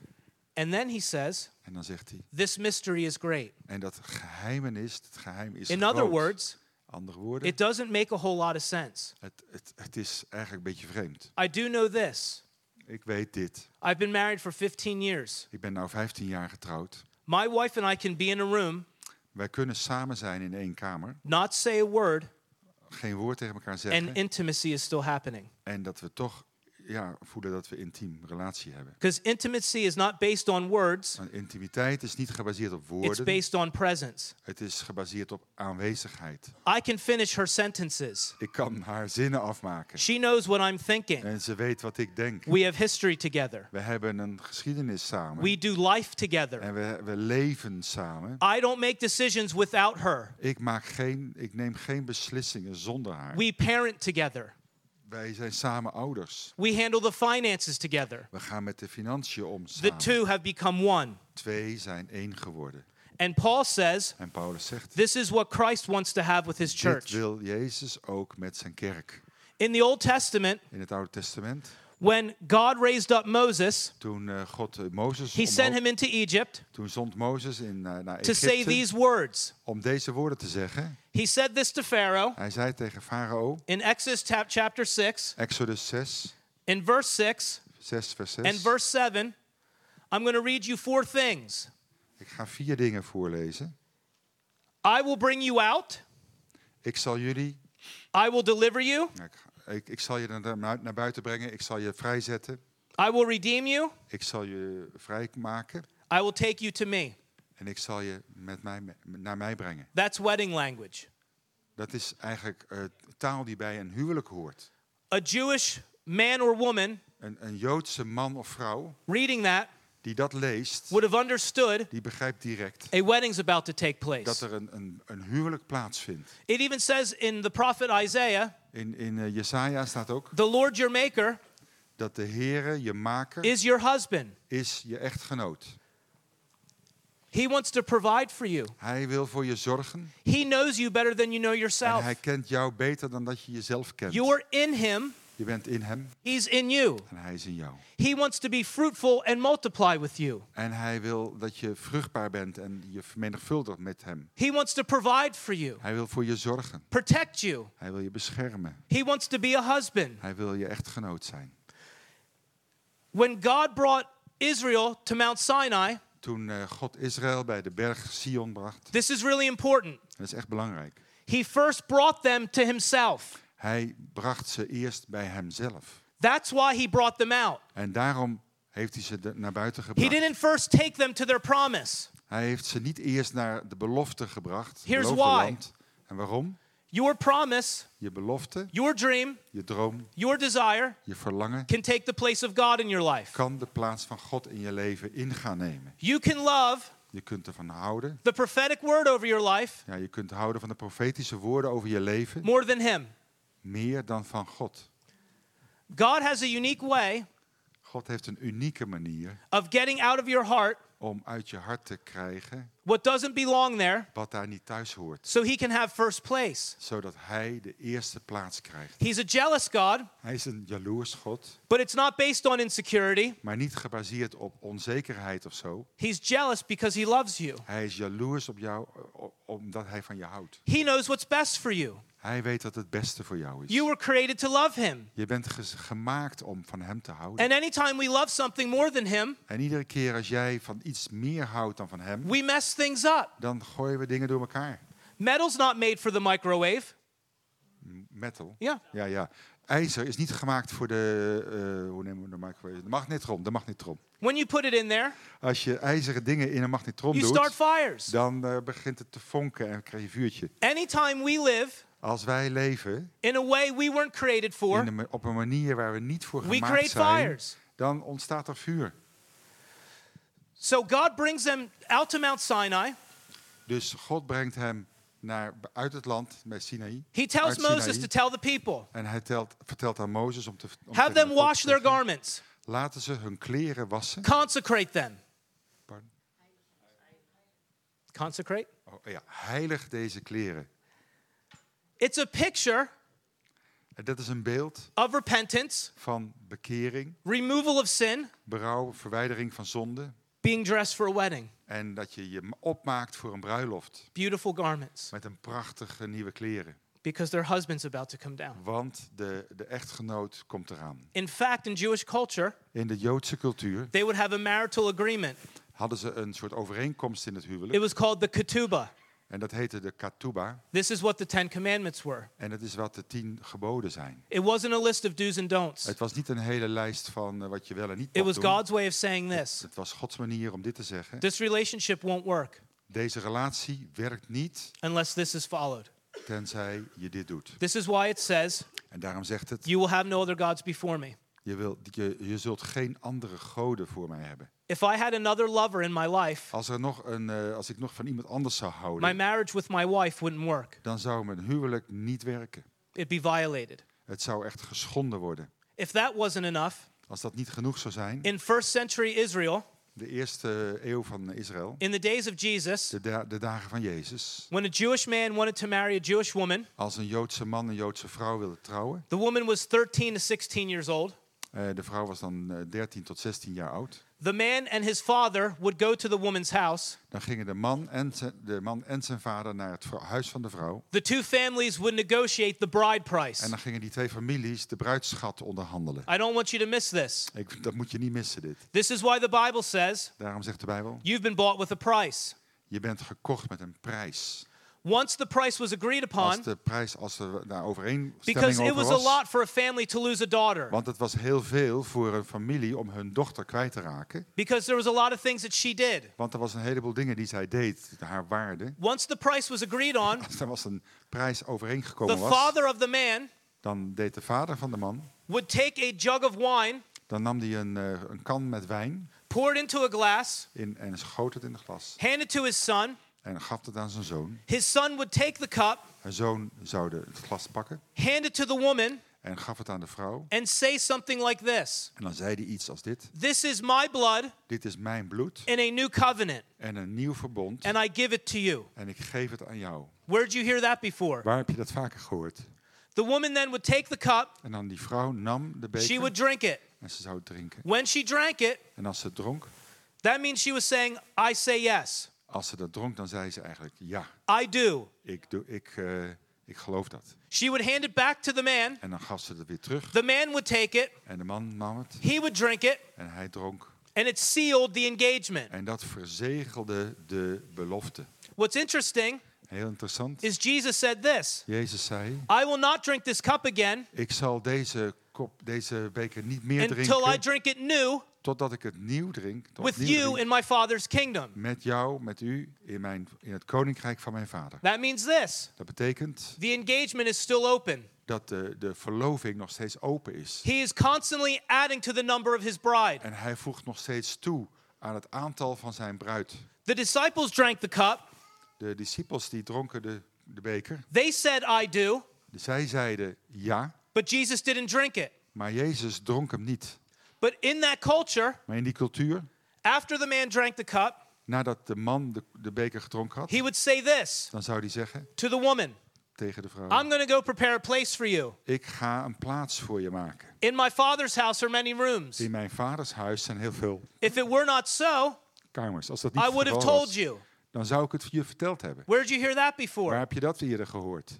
And then he says, En dan zegt hij. this mystery is great. En dat geheimenis, het geheim is In groot. other words, Andere woorden, it doesn't make a whole lot of sense. het, het, het is eigenlijk een beetje vreemd. I do know this. Ik weet dit. I've been married for fifteen years. Ik ben nu vijftien jaar getrouwd. My wife and I can be in a room, Wij kunnen samen zijn in één kamer. not say a word, Geen woord tegen elkaar zeggen. and intimacy is still happening. En dat we toch ja, voelen dat we intiem relatie hebben. Because intimacy is not based on words, Want intimiteit is niet gebaseerd op it's woorden. based on presence. Het is gebaseerd op aanwezigheid. I can finish her sentences. Ik kan haar zinnen afmaken. She knows what I'm thinking. En ze weet wat ik denk. We have history together. We hebben een geschiedenis samen. We do life together. En we, we leven samen. I don't make decisions without her. Ik, maak geen, ik neem geen beslissingen zonder haar. We parent together. Wij zijn samen ouders. We handle the finances together. We gaan met de financiën om The samen. two have become one. Twee zijn één geworden. And Paul says, En Paulus zegt, this is what Christ wants to have with his dit church. wil Jezus ook met zijn kerk. In the Old Testament, In het Oude Testament, when God raised up Moses, toen uh, God uh, Mozes he sent omhoog, him into Egypt toen zond Mozes in, uh, naar to say Egypte these words. om deze woorden te zeggen. He said this to Pharaoh Hij zei tegen Farao, in Exodus tap- chapter six, Exodus zes, in verse six zes vers zes. and verse seven. I'm going to read you four things. Ik ga vier dingen voorlezen. I will bring you out. Ik zal jullie, I will deliver you. nou, ik, ga- ik, ik zal je naar, naar buiten brengen. Ik zal je vrijzetten. I will redeem you. Ik zal je vrijmaken. I will take you to me. En ik zal je met mij, naar mij brengen. That's wedding language. Dat is eigenlijk uh, taal die bij een huwelijk hoort. A Jewish man or woman Een, een Joodse man of vrouw reading that die dat leest, would have understood die begrijpt direct a wedding's about to take dat place. er een, een, een huwelijk plaatsvindt. It even says in the prophet Isaiah, In, in uh, Jesaja staat ook the Lord your maker dat de Heere, je maker, is your husband. is je echtgenoot. He wants to provide for you. Hij wil voor je zorgen He knows you better than you know en yourself. hij kent jou beter dan dat je jezelf kent. You're in him, Je bent in hem he's in you. en hij is in jou. He wants to be fruitful and multiply with you. En hij wil dat je vruchtbaar bent en je vermenigvuldigt met hem. He wants to provide for you, Hij wil voor je zorgen. protect you. Hij wil je beschermen. He wants to be a husband. Hij wil je echtgenoot zijn. When God brought Israel to Mount Sinai, Toen uh, God Israël bij de berg Sion bracht, this is really important. dat is echt belangrijk. He first brought them to himself. Hij bracht ze eerst bij hemzelf. That's why he brought them out. En daarom heeft hij ze de- naar buiten He gebracht. didn't first take them to their promise. Hij heeft ze niet eerst naar de belofte gebracht. Het Here's beloofde why. land. En waarom? Your promise, Je belofte, your dream, je droom, your desire je verlangen can take the place of God in your life. kan de plaats van God in je leven in gaan nemen. You can love Je kunt ervan houden. the prophetic word over your life Ja, je kunt houden van de profetische woorden over je leven. more than him. Meer dan van God. God has a unique way God heeft een unieke manier of getting out of your heart om uit je hart te krijgen what doesn't belong there wat daar niet thuis hoort. so he can have first place. Zodat hij de eerste plaats krijgt. He's a jealous God, Hij is een jaloers God, but it's not based on insecurity. maar niet gebaseerd op onzekerheid of zo. He's jealous because he loves you. Hij is jaloers op jou o- omdat hij van je houdt. He knows what's best for you. Hij weet wat het beste voor jou is. You were created to love him. Je bent ges- gemaakt om van hem te houden. And anytime we love something more than him, En iedere keer als jij van iets meer houdt dan van hem, we mess things up. dan gooien we dingen door elkaar. Metal's not made for the microwave. M- Metal. Ja. Ja, ja. IJzer is niet gemaakt voor de, uh, hoe nemen we de microwave? De magnetron, de magnetron. When you put it in there, Als je ijzeren dingen in een magnetron you doet, start fires. dan uh, begint het te vonken en krijg je vuurtje. Anytime we live Als wij leven in a way we weren't created for, in een ma- op een manier waar we niet voor we gemaakt create zijn, fires. dan ontstaat er vuur. So God brings them out to Mount Sinai. Dus God brengt hem naar, uit het land bij Sinaï. He tells uit Moses Sinaï. to tell the people, En hij telt, vertelt aan Mozes om te om have tegen them het volk wash te their zeggen, garments, laten ze hun kleren wassen. consecrate them. Pardon? Consecrate? Oh, ja, heilig deze kleren. It's a picture En dat is een beeld of repentance, van bekering, removal of sin, berouw, verwijdering van zonde. being dressed for a wedding. En dat je je opmaakt voor een bruiloft Beautiful garments, met een prachtige nieuwe kleren. because their husband's about to come down. Want de, de echtgenoot komt eraan. In fact, in Jewish culture, In de Joodse cultuur they would have a marital agreement. hadden ze een soort overeenkomst in het huwelijk. It was called the ketubah. En dat heette de Katuba. This is what the Ten Commandments were. En dat is wat de tien geboden zijn. It wasn't a list of do's and don'ts. Het was niet een hele lijst van uh, wat je wel en niet It mag was doen. God's way of saying this. Het was Gods manier om dit te zeggen. This relationship won't work Deze relatie werkt niet unless this is followed. tenzij je dit doet. This is why it says, En daarom zegt het, you will have no other gods before me. je, wil, je, je zult geen andere goden voor mij hebben. If I had another lover in my life, Als, er nog een, uh, als ik nog van iemand anders zou my houden, marriage with my wife wouldn't work. dan zou mijn huwelijk niet werken. It'd be violated. Het zou echt geschonden worden. If that wasn't enough, Als dat niet genoeg zou zijn, in first century Israel, de eerste eeuw van Israël, in the days of Jesus, de, da- de dagen van Jezus, when a Jewish man wanted to marry a Jewish woman, als een Joodse man een Joodse vrouw wilde trouwen, the woman was thirteen to sixteen years old. uh, de vrouw was dan uh, dertien tot zestien jaar oud, The man and his father would go to the woman's house. dan gingen de man en zijn, de man en zijn vader naar het vrou- huis van de vrouw. The two families would negotiate the bride En price. dan gingen die twee families de bruidsschat onderhandelen. I don't want you to miss this. Ik, dat moet je niet missen, dit. This is why the Bible says Daarom zegt de Bijbel, you've been bought with a price. je bent gekocht met een prijs. Once the price was agreed Als upon, de prijs, als er daar overeenstemming because it over was a was. lot for a family to lose a daughter, Want het was heel veel voor een familie om hun dochter kwijt te raken. because there was a lot of things that she did. Want er was een heleboel dingen die zij deed, haar waarde. Once the price was agreed on, Als er was een prijs overeengekomen the was, father of the man Dan deed de vader van de man, would take a jug of wine, dan nam hij een, uh, een kan met wijn pour it into a glass, in, en schoot het in het glas. hand it to his son. En gaf het aan zijn zoon. His son would take the cup, Zijn zoon zou de, het glas pakken hand it to the woman, en gaf het aan de vrouw. and say something like this. En dan zei hij iets als dit. This is my blood Dit is mijn bloed in a new covenant, en een nieuw verbond. and I give it to you. En ik geef het aan jou. Where did you hear that before? Waar heb je dat vaker gehoord? The woman then would take the cup, En dan die vrouw nam de she would beker drink it. en ze zou het drinken. When she drank it, En als ze het dronk, that means she was saying, I say yes. als ze dat dronk, dan zei ze eigenlijk ja. I do. Ik, doe, ik, uh, ik geloof dat. She would hand it back to the man. En dan gaf ze het weer terug. The man would take it. En de man nam het. He would drink it. En hij dronk. And it sealed the engagement. En dat verzegelde de belofte. What's interesting Heel interessant. is Jesus said this. Jezus zei, I will not drink this cup again ik zal deze, kop, deze beker niet meer until I drinken, drink it new totdat ik het nieuw drink, tot with nieuw you drink in my Father's kingdom. met jou, met u, in, mijn, in het koninkrijk van mijn vader. That means this. Dat betekent The engagement is still open. dat de, de verloving nog steeds open is. He is constantly adding to the number of his bride. En hij voegt nog steeds toe aan het aantal van zijn bruid. The disciples drank the cup. De discipels die dronken de, de beker. They said, I do. Zij zeiden ja, But Jesus didn't drink it. maar Jezus dronk hem niet. But in that culture, Maar in die cultuur, after the man drank the cup, nadat de man de, de beker gedronken had, he would say this dan zou hij zeggen to the woman, tegen de vrouw, I'm going to go prepare a place for you. ik ga een plaats voor je maken. In my Father's house are many rooms. In mijn vaders huis zijn heel veel If it were not so, kamers. Als dat niet I het would have geval told was, you. dan zou ik het je verteld hebben. Where did you hear that Waar before? heb je dat eerder gehoord?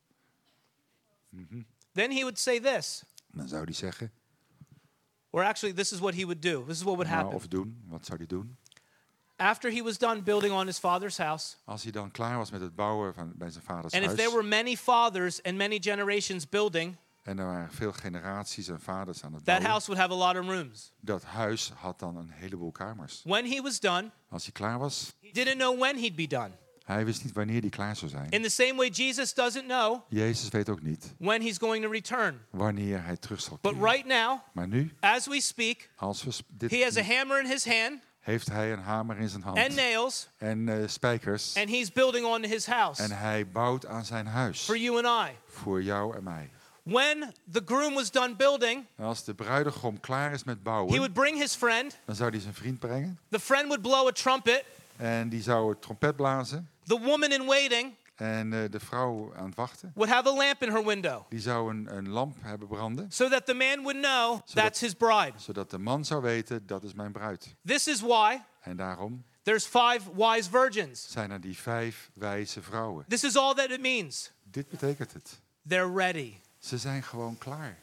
Then he would say this. Dan zou hij zeggen, Or actually, this is what he would do. This is what would nou, happen. of doen. Wat zou hij doen? After he was done building on his father's house, Als hij dan klaar was met het bouwen van, bij zijn vaders and if huis, there were many fathers and many generations building, en er waren veel generaties en vaders aan het that bouwen, house would have a lot of rooms. dat huis had dan een heleboel kamers. When he was done, Als hij klaar was, he didn't know when he'd be done. hij wist niet wanneer hij klaar zou zijn. In the same way, Jesus doesn't know Jezus weet ook niet when he's going to return. wanneer hij terug zal But keren. right now, Maar nu, as we speak, als we sp- dit he has a doen, hammer in his hand heeft hij een hamer in zijn hand and nails, en uh, spijkers. and he's building on his house En hij bouwt aan zijn huis for you and I. voor jou en mij. When the groom was done building, En als de bruidegom klaar is met he bouwen, would bring his friend. dan zou hij zijn vriend brengen. The friend would blow a trumpet. En die zou het trompet blazen. The woman in waiting En uh, de vrouw aan het wachten, would have a lamp in her window die zou een, een lamp hebben branden. so that the man would know that's his bride. Zodat de man zou weten, dat is mijn bruid. This is why En daarom there's five wise virgins. zijn er die vijf wijze vrouwen. This is all that it means. Dit betekent het. They're ready. Ze zijn gewoon klaar.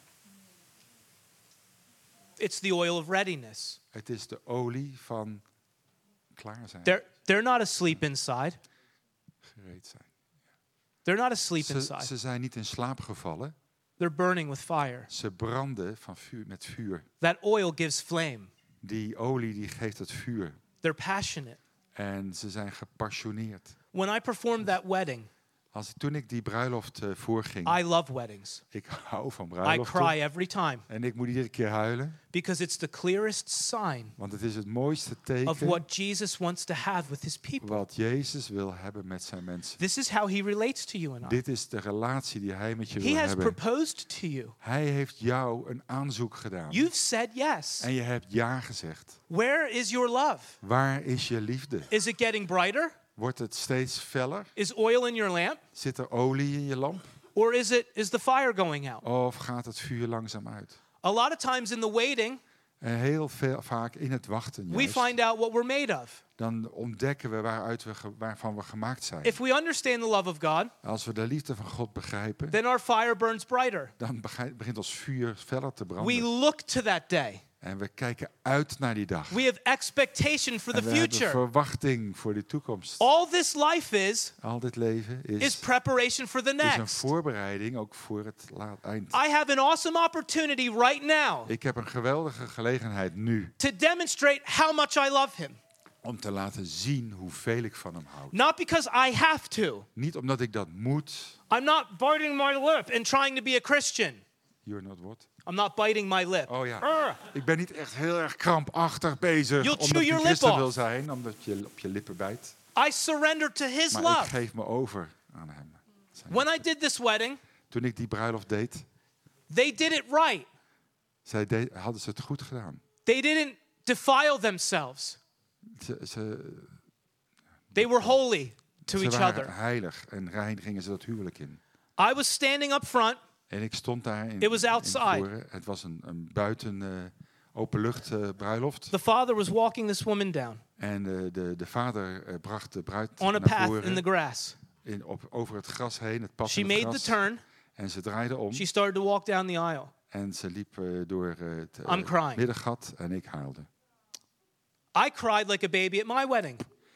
It's the oil of readiness. Het is de olie van klaar zijn. They're, they're not asleep inside. Gereed zijn. They're not asleep Ze, inside. ze zijn niet in slaap gevallen. They're burning with fire. Ze branden van vuur, met vuur. That oil gives flame. Die olie die geeft het vuur. They're passionate. En ze zijn gepassioneerd. When I performed that wedding, Als, toen ik die bruiloft uh, voorging, I love weddings. ik hou van I bruiloften. cry every time En ik moet iedere keer huilen. because it's the clearest sign Want het is het mooiste of teken what Jesus wants to have with his people. wat Jezus wil hebben met zijn mensen. This is how he relates to you and I. Dit is de relatie die hij met je He wil has hebben. proposed to you. Hij heeft jou een aanzoek gedaan. You've said yes. En je hebt ja gezegd. Where is your love? Waar is je liefde? Is it getting brighter? Wordt het steeds feller? Is oil in your lamp? Zit er olie in je lamp? Or is it is the fire going out? Of gaat het vuur langzaam uit? A lot of times in the waiting, En heel veel, vaak in het wachten we juist, find out what we're made of. dan ontdekken we waaruit we ge- waarvan we gemaakt zijn. If we understand the love of God, Als we de liefde van God begrijpen, then our fire burns brighter. dan begrijp- begint ons vuur feller te We branden. look to that day. En we kijken uit naar die dag. We have expectation for the En we hebben future. verwachting voor de toekomst. All this life is Al dit leven is is, preparation for the is een next. voorbereiding ook voor het laat eind. I have an awesome opportunity right now Ik heb een geweldige gelegenheid nu to demonstrate how much I love him. Om te laten zien hoeveel ik van hem houd. Not because I have to. Niet omdat ik dat moet. I'm not biting my lip and trying to be a Christian. You're not what? I'm not biting my lip. Oh ja. Urgh. Ik ben niet echt heel erg krampachtig bezig You'll chew omdat ik your een christen lip wil off. zijn. Omdat je op je lippen bijt. I surrender to his Maar love. ik geef me over aan hem. Zijn When I liefde. did this wedding, Toen ik die bruiloft deed, they did it right. zij deed, hadden ze het goed gedaan. They didn't defile themselves. Ze, ze, They were holy to ze each waren other. heilig en rein gingen ze dat huwelijk in. I was standing up front. En ik stond daar in, It was in outside. voren. Het was een, een buiten uh, openlucht uh, bruiloft. The father was walking this woman down En uh, de, de vader uh, bracht de bruid on a naar path voren in the grass. in, op, over het gras heen, het pad She in het made the gras. turn. En ze draaide om She started to walk down the aisle. en ze liep uh, door uh, het I'm uh, crying. middengat en ik huilde. I cried like a baby at my wedding.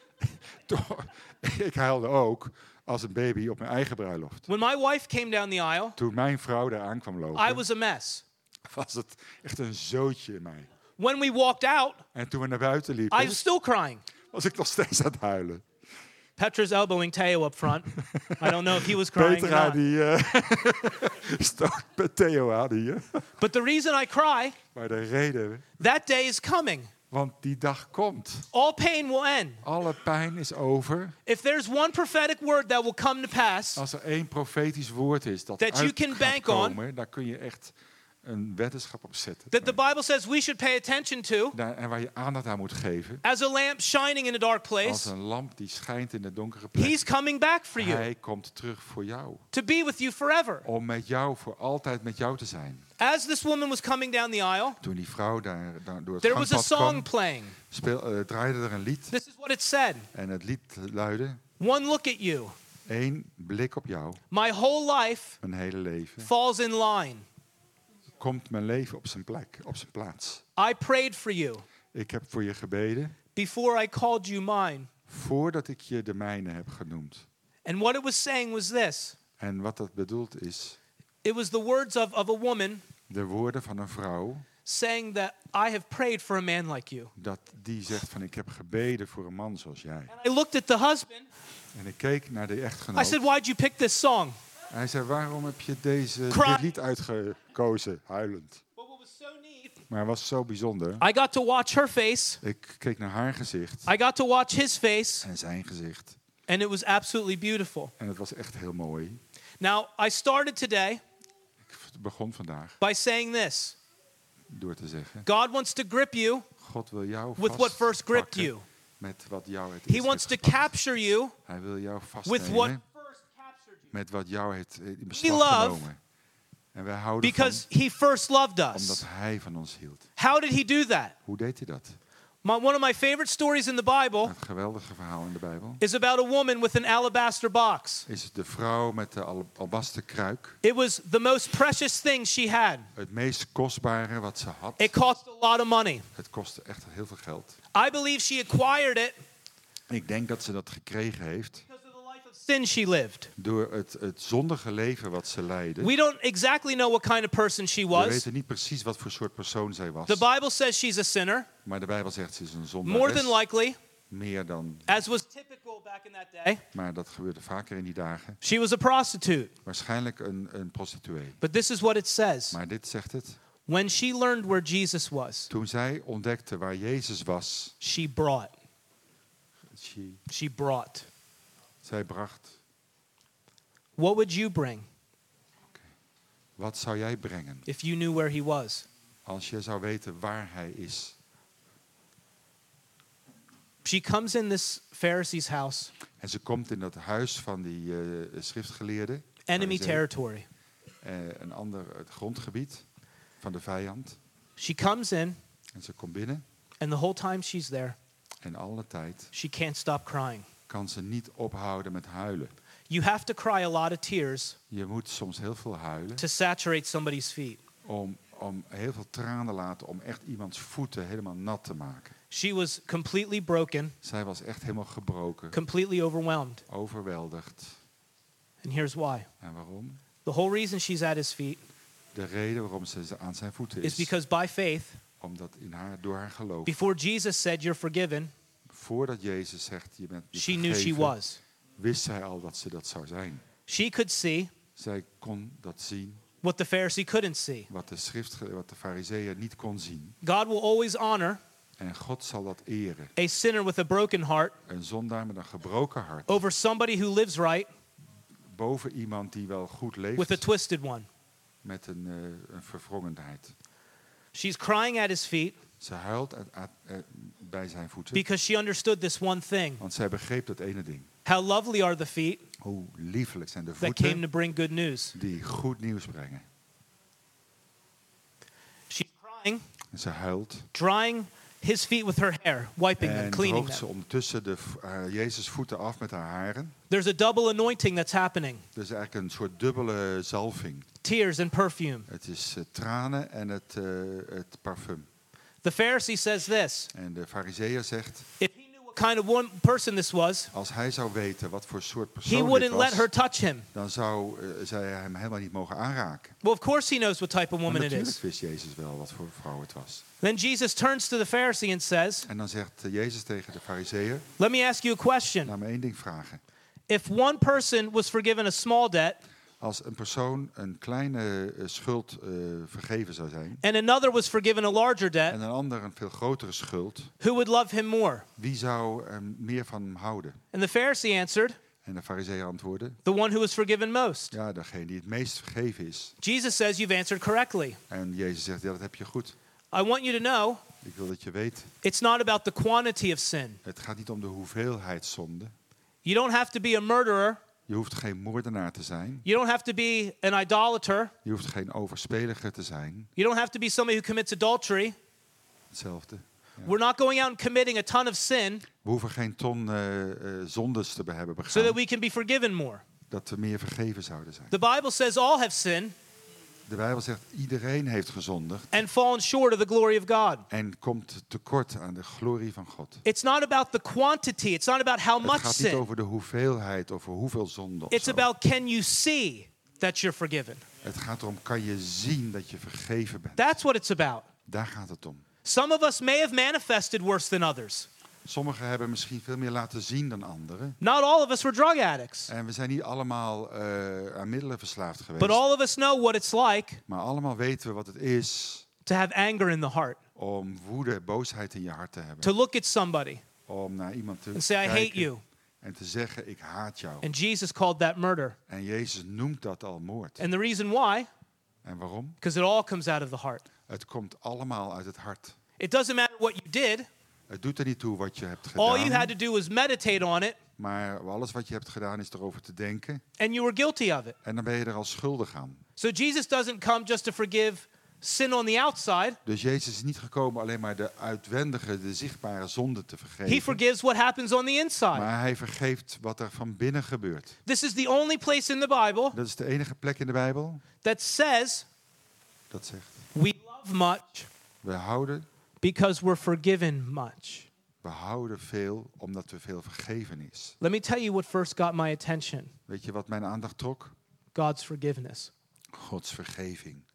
Toch, ik huilde ook als een baby op mijn eigen bruiloft. When my wife came down the aisle, Toen mijn vrouw daar aan kwam lopen, I was a mess. was het echt een zootje in mij. When we walked out, En toen we naar buiten I liepen, was still crying. was ik nog steeds aan het huilen. Petra's elbowing Theo up front. I don't know if he was crying or Petra not. die uh, stoot met Theo aan hier. But the reason I cry, Maar de reden, that day is coming. want die dag komt. All pain will end. Alle pijn is over. If there's one prophetic word that will come to pass, Als er één profetisch woord is dat That you uit can gaat bank on. komen, daar kun je echt een weddenschap op zetten. that the Bible says we should pay attention to, Daar- En waar je aandacht aan moet geven. as a lamp shining in a dark Als place, een lamp die schijnt in de donkere plek. he's coming back for you, Hij komt terug voor jou. to be with you forever. Om met jou, voor altijd met jou te zijn. As this woman was coming down the aisle, Toen die vrouw daar, daar door het there was a gangpad song kwam, playing. speel, uh, draaide er een lied. This is what it said. En het lied luidde, One look at you. één blik op jou, My whole life mijn hele leven. falls in line. Komt mijn leven op zijn plek, op zijn plaats. I prayed for you Ik heb voor je gebeden, before I called you mine. voordat ik je de mijne heb genoemd. And what it was saying was this. En wat dat bedoelt is, It was the words of, of a woman de woorden van een vrouw, saying that I have prayed for a man like you. dat die zegt van ik heb gebeden voor een man zoals jij. And I looked at the husband. En ik keek naar de I echtgenoot. said, why'd you pick this song? Hij zei, waarom heb je deze, Cry. dit lied uitgekozen, huilend? But what was so neat, Maar het was zo bijzonder. I got to watch her face. Ik keek naar haar gezicht I got to watch his face. en zijn gezicht. And it was absolutely beautiful. En het was echt heel mooi. Now, I started today Ik begon vandaag by saying this. door te zeggen, God wants to grip you God wil jou with what first gripped vastpakken you. met wat jou het He eerst wants to heeft gepakt. capture you Hij wil jou with what vastnemen first captured you. met wat jou heeft in We beslag love genomen. En wij houden Because van, he first loved omdat us. hij van ons hield. How did he do that? Hoe deed hij dat? My, one of my favorite stories in the Bible Het geweldige verhaal in de Bijbel is about a woman with an alabaster box. is de vrouw met de al- albasten kruik. It was the most precious thing she had. Het meest kostbare wat ze had. It cost a lot of money. Het kostte echt heel veel geld. I believe she acquired it Ik denk dat ze dat gekregen heeft because of the life of sin she lived. door het, het zondige leven wat ze leidde. We don't exactly know what kind of person she We was. weten niet precies wat voor soort persoon zij was. The Bible says she's a sinner, Maar de Bijbel zegt ze is een more than zondares. likely, Meer dan, as was typical back in that day. maar dat gebeurde vaker in die dagen. She was a prostitute. Waarschijnlijk een, een prostituee. But this is what it says. Maar dit zegt het. When she learned where Jesus was, Toen zij ontdekte waar Jezus was, she brought. she, She brought. zij bracht. What would you bring Wat zou jij brengen if you knew where he was? als je zou weten waar hij is? She comes in this Pharisee's house, En ze komt in dat huis van die uh, schriftgeleerde. enemy Farizeeën. territory. Uh, een ander het grondgebied van de vijand. She comes in, En ze komt binnen. and the whole time she's there, En alle tijd she can't stop crying. kan ze niet ophouden met huilen. You have to cry a lot of tears Je moet soms heel veel huilen. to saturate somebody's feet. Om, om heel veel tranen laten om echt iemands voeten helemaal nat te maken. She was completely broken, Zij was echt helemaal gebroken. completely overwhelmed. Overweldigd. And here's why. En waarom? The whole reason she's at his feet De reden waarom ze aan zijn voeten is is. because by faith, Omdat in haar, door haar geloof. before Jesus said you're forgiven, voordat Jezus zegt, je bent je she knew she vergeven, was. wist zij al dat ze dat zou zijn. She could see Zij kon dat zien, what the Pharisee couldn't see. wat de schrift, wat de farizeeën niet kon zien. God will always honor En God zal dat eren. a sinner with a broken heart Een zondaar met een gebroken hart. over somebody who lives right Boven iemand die wel goed with a leeft, twisted one. met een, uh, een verwrongenheid. She's crying at his feet Ze huilt at- at- uh, bij zijn voeten, because she understood this one thing. want zij begreep dat ene ding. How lovely are the feet Hoe liefelijk zijn de that came voeten to bring good news. die goed nieuws brengen. She's crying, En ze huilt drying his feet with her hair, wiping them, en cleaning droogt ze them. ondertussen de, v- uh, Jezus' voeten af met haar haren. There's a double anointing that's happening. Dus eigenlijk een soort dubbele zalving. Tears and perfume. Het is uh, tranen en het, uh, het parfum. The Pharisee says this. En de farizeeër zegt, If he knew what kind of one person this was, als hij zou weten wat voor soort he persoon dit wouldn't let was, her touch him. dan zou uh, zij hem helemaal niet mogen aanraken. Well, of course he knows what type of Maar woman it natuurlijk is. wist Jezus wel wat voor vrouw het was. Then Jesus turns to the Pharisee and says, En dan zegt uh, Jezus tegen de farizeeër, let me ask you a question. laat me één ding vragen. If one person was forgiven a small debt Als een persoon een kleine uh, schuld uh, vergeven zou zijn, and another was forgiven a larger debt, en een ander een veel grotere schuld, who would love him more? wie zou er meer van hem houden? And the Pharisee answered, En de farizeeër antwoordde, the one who was forgiven most. ja, degene die het meest vergeven is. Jesus says you've answered correctly. En Jezus zegt, ja, dat heb je goed. I want you to know Ik wil dat je weet, it's not about the quantity of sin. het gaat niet om de hoeveelheid zonde. You don't have to be a murderer. Je hoeft geen moordenaar te zijn. You don't have to be an idolater. Je hoeft geen overspeliger te zijn. You don't have to be somebody who commits adultery. Hetzelfde. Ja. We're not going out and committing a ton of sin We hoeven geen ton uh, uh, zondes te hebben so begaan, that we can be forgiven more. dat we meer vergeven zouden zijn. The Bible says all have sinned De Bijbel zegt, iedereen heeft gezondigd and fallen short of the glory of God. en komt tekort aan de glorie van God. It's not about the quantity. It's not about how Het much gaat niet sin. over de hoeveelheid, over hoeveel zonde. of It's zo. about can you see that you're forgiven. Het gaat erom, kan je zien dat je vergeven bent. That's what it's about. Daar gaat het om. Some of us may have manifested worse than others. Sommigen hebben misschien veel meer laten zien dan anderen. Not all of us were drug addicts. En we zijn niet allemaal uh, aan middelen verslaafd geweest. But all of us know what it's like Maar allemaal weten we wat het is to have anger in the heart. om woede, boosheid in je hart te hebben. To look at somebody Om naar iemand te and say, I kijken hate you. en te zeggen, ik haat jou. And Jesus called that murder. En Jezus noemt dat al moord. And the reason why, En waarom? because it all comes out of the heart. Het komt allemaal uit het hart. It doesn't matter what you did. Het doet er niet toe wat je hebt All you had gedaan. to do was meditate on it, Maar alles wat je hebt gedaan is erover te denken. and you were guilty of it. En dan ben je er al schuldig aan. So Jesus doesn't come just to forgive sin on the outside. Dus Jezus is niet gekomen alleen maar de uitwendige, de zichtbare zonde te He vergeven. forgives what happens on the inside. Maar hij vergeeft wat er van binnen gebeurt. This is the only place in the Bible Dat is de enige plek in de Bijbel that says dat zegt, we love much we houden, because we're forgiven much. we houden veel omdat we veel vergeven is. Let me tell you what first got my attention. Weet je wat mijn aandacht trok? God's forgiveness. Gods vergeving.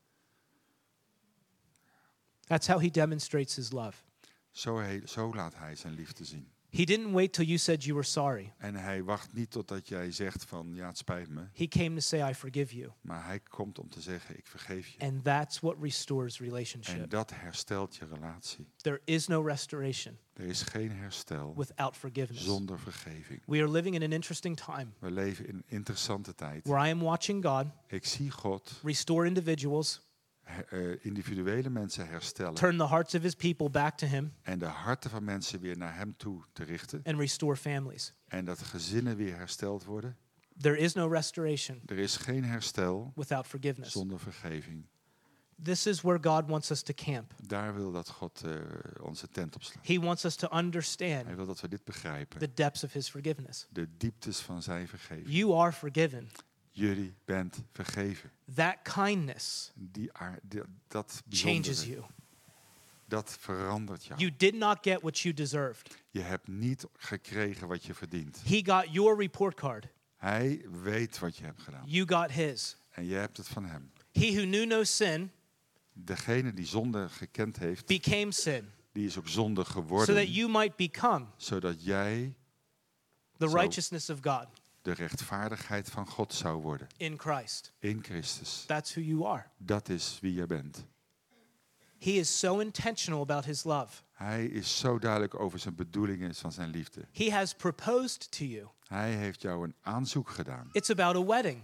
That's how he demonstrates his love. Zo, he, zo laat hij zijn liefde zien. He didn't wait till you said you were sorry. En hij wacht niet totdat jij zegt van, ja, het spijt me. He came to say, I forgive you. Maar hij komt om te zeggen, ik vergeef je. And that's what restores En relationship. dat herstelt je relatie. There is no restoration Er is geen herstel without forgiveness. zonder vergeving. We are living in an interesting time We leven in een interessante tijd. where I am watching God Ik zie God restore individuals, he- uh, individuele mensen herstellen. turn the hearts of his people back to him, En de harten van mensen weer naar hem toe te richten. and restore families. En dat gezinnen weer hersteld worden. There is no restoration Er is geen herstel without forgiveness. zonder vergeving. This is where God wants us to camp. Daar wil dat God uh, onze tent op slaat. He wants us to understand Hij wil dat we dit begrijpen. the depths of his forgiveness. De dieptes van zijn vergeving. You are forgiven. Jullie bent vergeven. That kindness Die, aar- die- dat changes bijzondere, you. dat verandert jou. You did not get what you deserved. Je hebt niet gekregen wat je verdient. He got your report card. Hij weet wat je hebt gedaan. You got his. En jij hebt het van hem. He who knew no sin Degene die zonde gekend heeft, became sin die Die is ook zonde so geworden. that you might become Zodat jij the Zo. righteousness of God de rechtvaardigheid van God zou worden. in Christ. In Christus. That's who you are. Dat is wie je bent. He is so intentional about his love. Hij is zo duidelijk over zijn bedoelingen van zijn liefde. He has proposed to you. Hij heeft jou een aanzoek gedaan. It's about a wedding.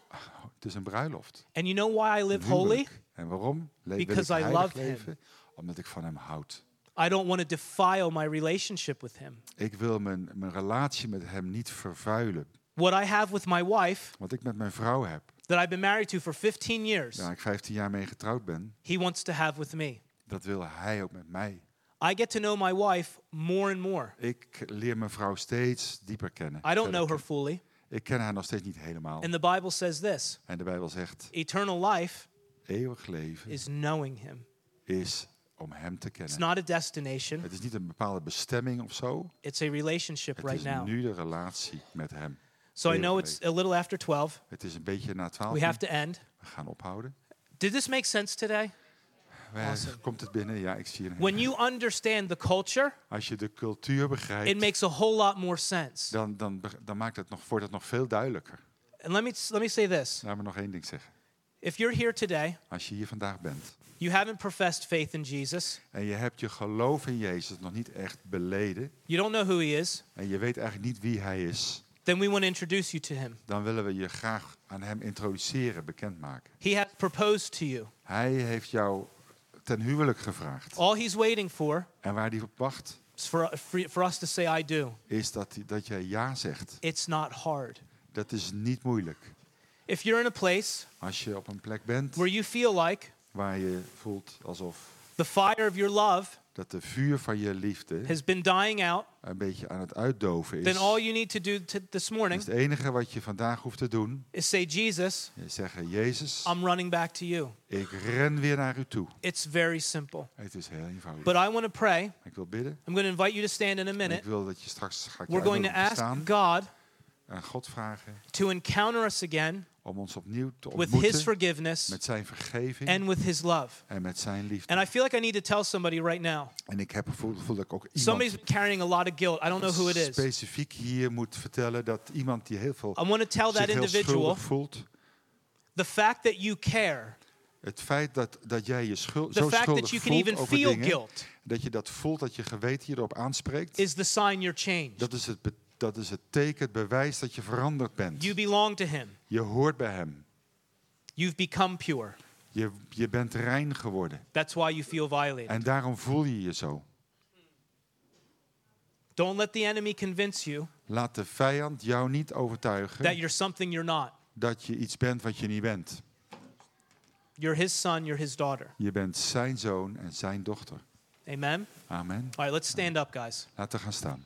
Het is een bruiloft. And you know why I live Een holy? huwelijk. En waarom? Le- wil ik Because I heilig love him. leven? Omdat ik van hem houd. I don't want to defile my relationship with him. Ik wil mijn, mijn relatie met hem niet vervuilen. What I have with my wife, Wat ik met mijn vrouw heb, that I've been married to for fifteen years, waar ik vijftien jaar mee getrouwd ben, he wants to have with me. dat wil hij ook met mij. I get to know my wife more and more. Ik leer mijn vrouw steeds dieper kennen. I don't verder know her kennen. fully. Ik ken haar nog steeds niet helemaal. And the Bible says this: En de Bijbel zegt, eternal life eeuwig leven is knowing him. is om hem te It's kennen. not a destination, Het is niet een bepaalde bestemming of zo. it's a relationship Het right is now. nu de relatie met hem. So I know it's a little after twelve. Het is een beetje na twaalf. We have to end. We gaan ophouden. Did this make sense today? Wij- Awesome. Komt het binnen? Ja, ik zie het. When you understand the culture, Als je de cultuur it begrijpt, makes a whole lot more sense. dan, dan, be- dan maakt het nog, wordt het nog veel duidelijker. And let me let me say this. Laat me nog één ding zeggen. If you're here today, Als je hier vandaag bent you haven't professed faith in Jesus, en je hebt je geloof in Jezus nog niet echt beleden you don't know who he is, en je weet eigenlijk niet wie hij is, then we want to introduce you to him. dan willen we je graag aan hem introduceren, bekendmaken. He has proposed to you. Hij heeft jou ten huwelijk gevraagd. All he's waiting for En waar hij op wacht, is for, for, for us to say, I do. is dat, hij- dat jij ja zegt. It's not hard. Dat is niet moeilijk. If you're in a place Als je op een plek bent where you feel like waar je voelt alsof the fire of your love dat de vuur van je liefde has been dying out, een beetje aan het uitdoven is, then all you need to do t- this morning is het enige wat je vandaag hoeft te doen, is say, Jesus, is zeggen, Jezus, I'm running back to you. ik ren weer naar u toe. It's very simple. Het is heel eenvoudig. But I want to pray. Ik wil bidden. I'm going to invite you to stand in a En minute. ik wil dat je straks gaat We're going to ask staan God en God vragen to encounter us again om ons opnieuw te with his ontmoeten forgiveness met zijn vergeving and with his love. en met zijn liefde. And I feel like I need to tell somebody right now. En ik heb voel, voel dat ik ook Somebody's iemand been carrying a lot of guilt. I don't know who it is. specifiek hier moet vertellen dat iemand die heel veel I want to tell that zich heel individual schuldig voelt. the fact that you care, Het feit dat, dat jij je schul, the zo fact schuldig that you can voelt even over feel dingen, guilt, dat je dat voelt, dat je geweten je erop aanspreekt, is the sign you're changed. dat is, het, be- dat is het teken, het bewijs dat je veranderd bent. You belong to him. Je hoort bij hem. You've become pure. Je, je bent rein geworden. That's why you feel violated. En daarom voel je je zo. Don't let the enemy convince you Laat de vijand jou niet that overtuigen you're something you're not. dat je iets bent wat je niet bent. You're his son, you're his daughter. Je bent zijn zoon en zijn dochter. Amen? Amen. All right, let's stand up, guys. Laten we gaan staan.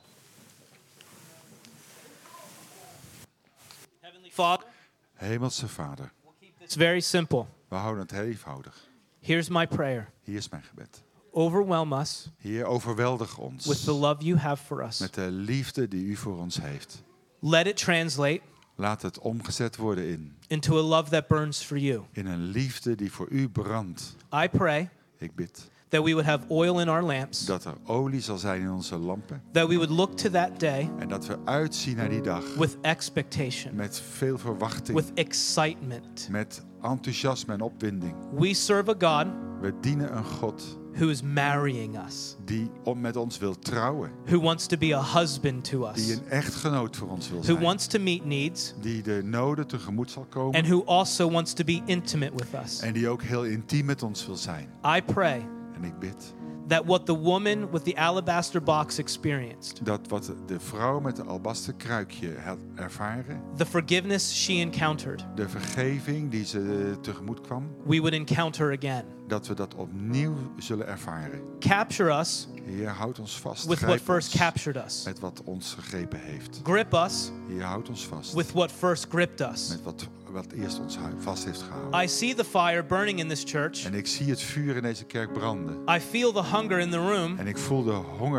Heavenly Father, Hemelse Vader, it's very simple. we houden het heel eenvoudig. Here's my prayer. Hier is mijn gebed. Overwhelm us Heer, overweldig ons with the love you have for us. met de liefde die u voor ons heeft. Let it translate Laat het omgezet worden in, into a love that burns for you. in een liefde die voor u brandt. I pray Ik bid that we would have oil in our lamps, dat er olie zal zijn in onze lampen that we would look to that day en dat we uitzien naar die dag with expectation, met veel verwachting, with excitement. met enthousiasme en opwinding. We serve a God We dienen een God who is marrying us, die om met ons wil trouwen, who wants to be a husband to die us, een echtgenoot voor ons wil who zijn, wants to meet needs, die de noden tegemoet zal komen and who also wants to be intimate with us. en die ook heel intiem met ons wil zijn. I pray En ik bid that what the woman with the alabaster box experienced, dat wat de vrouw met de albasten kruikje had ervaren, the forgiveness she encountered, de vergeving die ze tegemoet kwam, we would encounter again. dat we dat opnieuw zullen ervaren. Capture us Heer, houd ons vast. with what Grijp first ons captured us. met wat ons gegrepen heeft. Grip us Heer, houd ons vast with what first gripped us. met wat, wat eerst ons hu- vast heeft gehouden. I see the fire burning in this church. En ik zie het vuur in deze kerk branden. I feel the hunger in the room. En ik voel de honger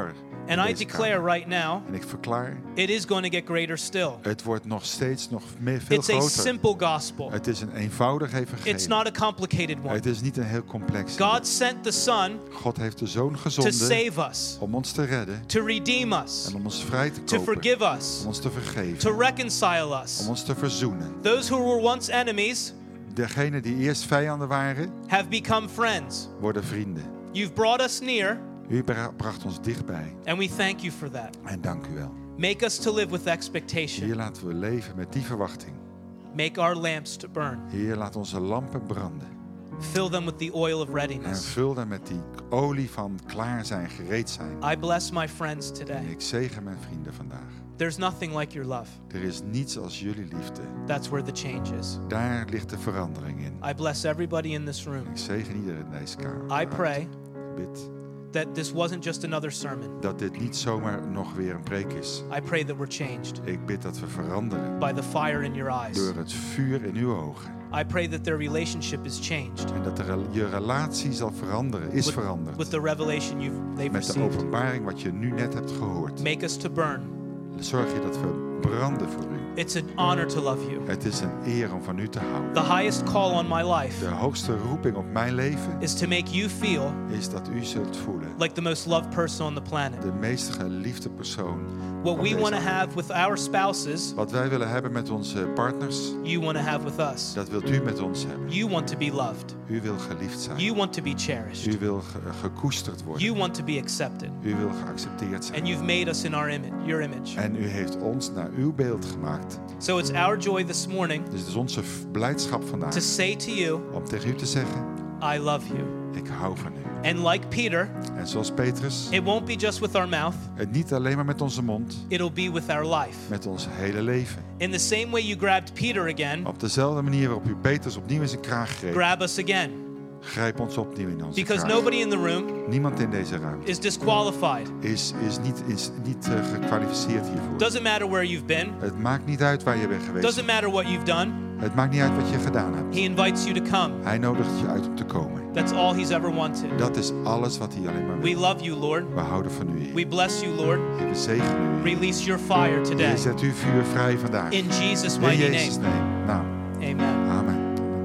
in And I deze declare kamer. right now, En ik verklaar, it is going to get greater still. het wordt nog steeds nog meer, veel It's a groter. simple gospel. Het is een eenvoudig It's evangelie. not a complicated one. Het is niet een heel complex. God sent the Son God heeft de Zoon to gezonden save us, om ons te redden to redeem us, en om ons vrij te to kopen. forgive us, Om ons te vergeven. to reconcile Om us. ons te verzoenen. Those who were once enemies Degenen die eerst vijanden waren, have become friends. worden vrienden. You've brought us near, U bra- bracht ons dichtbij. and we thank you for that. En dank u wel. Make us to live with expectation. Hier laten we leven met die verwachting. Make our lamps to burn. Heer, laat onze lampen branden. Fill them with the oil of En readiness. vul dan met die olie van klaar zijn, gereed zijn. I bless my friends En today. ik zegen mijn vrienden vandaag. There's nothing like your love. Er is niets als jullie liefde. That's where the change is. Daar ligt de verandering in. I bless everybody in this room. Ik zegen iedereen in deze kamer. I pray Ik bid that this wasn't just another sermon. dat dit niet zomaar nog weer een preek is. I pray that we're changed Ik bid dat we veranderen by the fire in your eyes. door het vuur in uw ogen. I pray that their relationship is changed En dat de rel- je relatie zal veranderen, is with, veranderd. with the revelation you've, they've Met de received. openbaring wat je nu net hebt gehoord. Make us to burn. Zorg je dat we branden voor u. It's an honor to love you. Het is een eer om van u te houden. The highest call on my De life hoogste roeping op mijn leven is to make you feel is dat u zult voelen. like the most loved person on the planet. De meest geliefde persoon. What van we deze want to aarde. have with our spouses, Wat wij willen hebben met onze partners, you want to have with us. dat wilt u met ons hebben. You want to be loved. U wil geliefd zijn. You want to be cherished. U wil ge- gekoesterd worden. You want to be accepted. U wil geaccepteerd zijn. And you've made us in our image, your image. En u heeft ons naar uw beeld gemaakt. So it's our joy this morning Dus het is onze v- blijdschap vandaag to say to you, om tegen u te zeggen, I love you. ik hou van u. And like Peter, En zoals Petrus, it won't be just with our mouth, het niet alleen maar met onze mond, it'll be with our life. met ons hele leven. In the same way you grabbed Peter again, Op dezelfde manier waarop u Petrus opnieuw in zijn kraag greep, grab us again. grijp ons opnieuw in onze Because kraag. nobody in the room Niemand in deze ruimte is disqualified. is, is niet, is niet uh, gekwalificeerd hiervoor. Doesn't matter where you've been. Het maakt niet uit waar je bent geweest. Doesn't matter what you've done. Het maakt niet uit wat je gedaan hebt. He invites you to come. Hij nodigt je uit om te komen. That's all he's ever wanted. Dat is alles wat hij alleen maar We wil. love you, Lord. We houden van u, Heer. We bless you, Lord. Heer, we zegenen u. Release your fire today. Heer, zet uw vuur vrij vandaag. In Jesus' In mighty Jezus' name. naam. Nou, Amen. amen.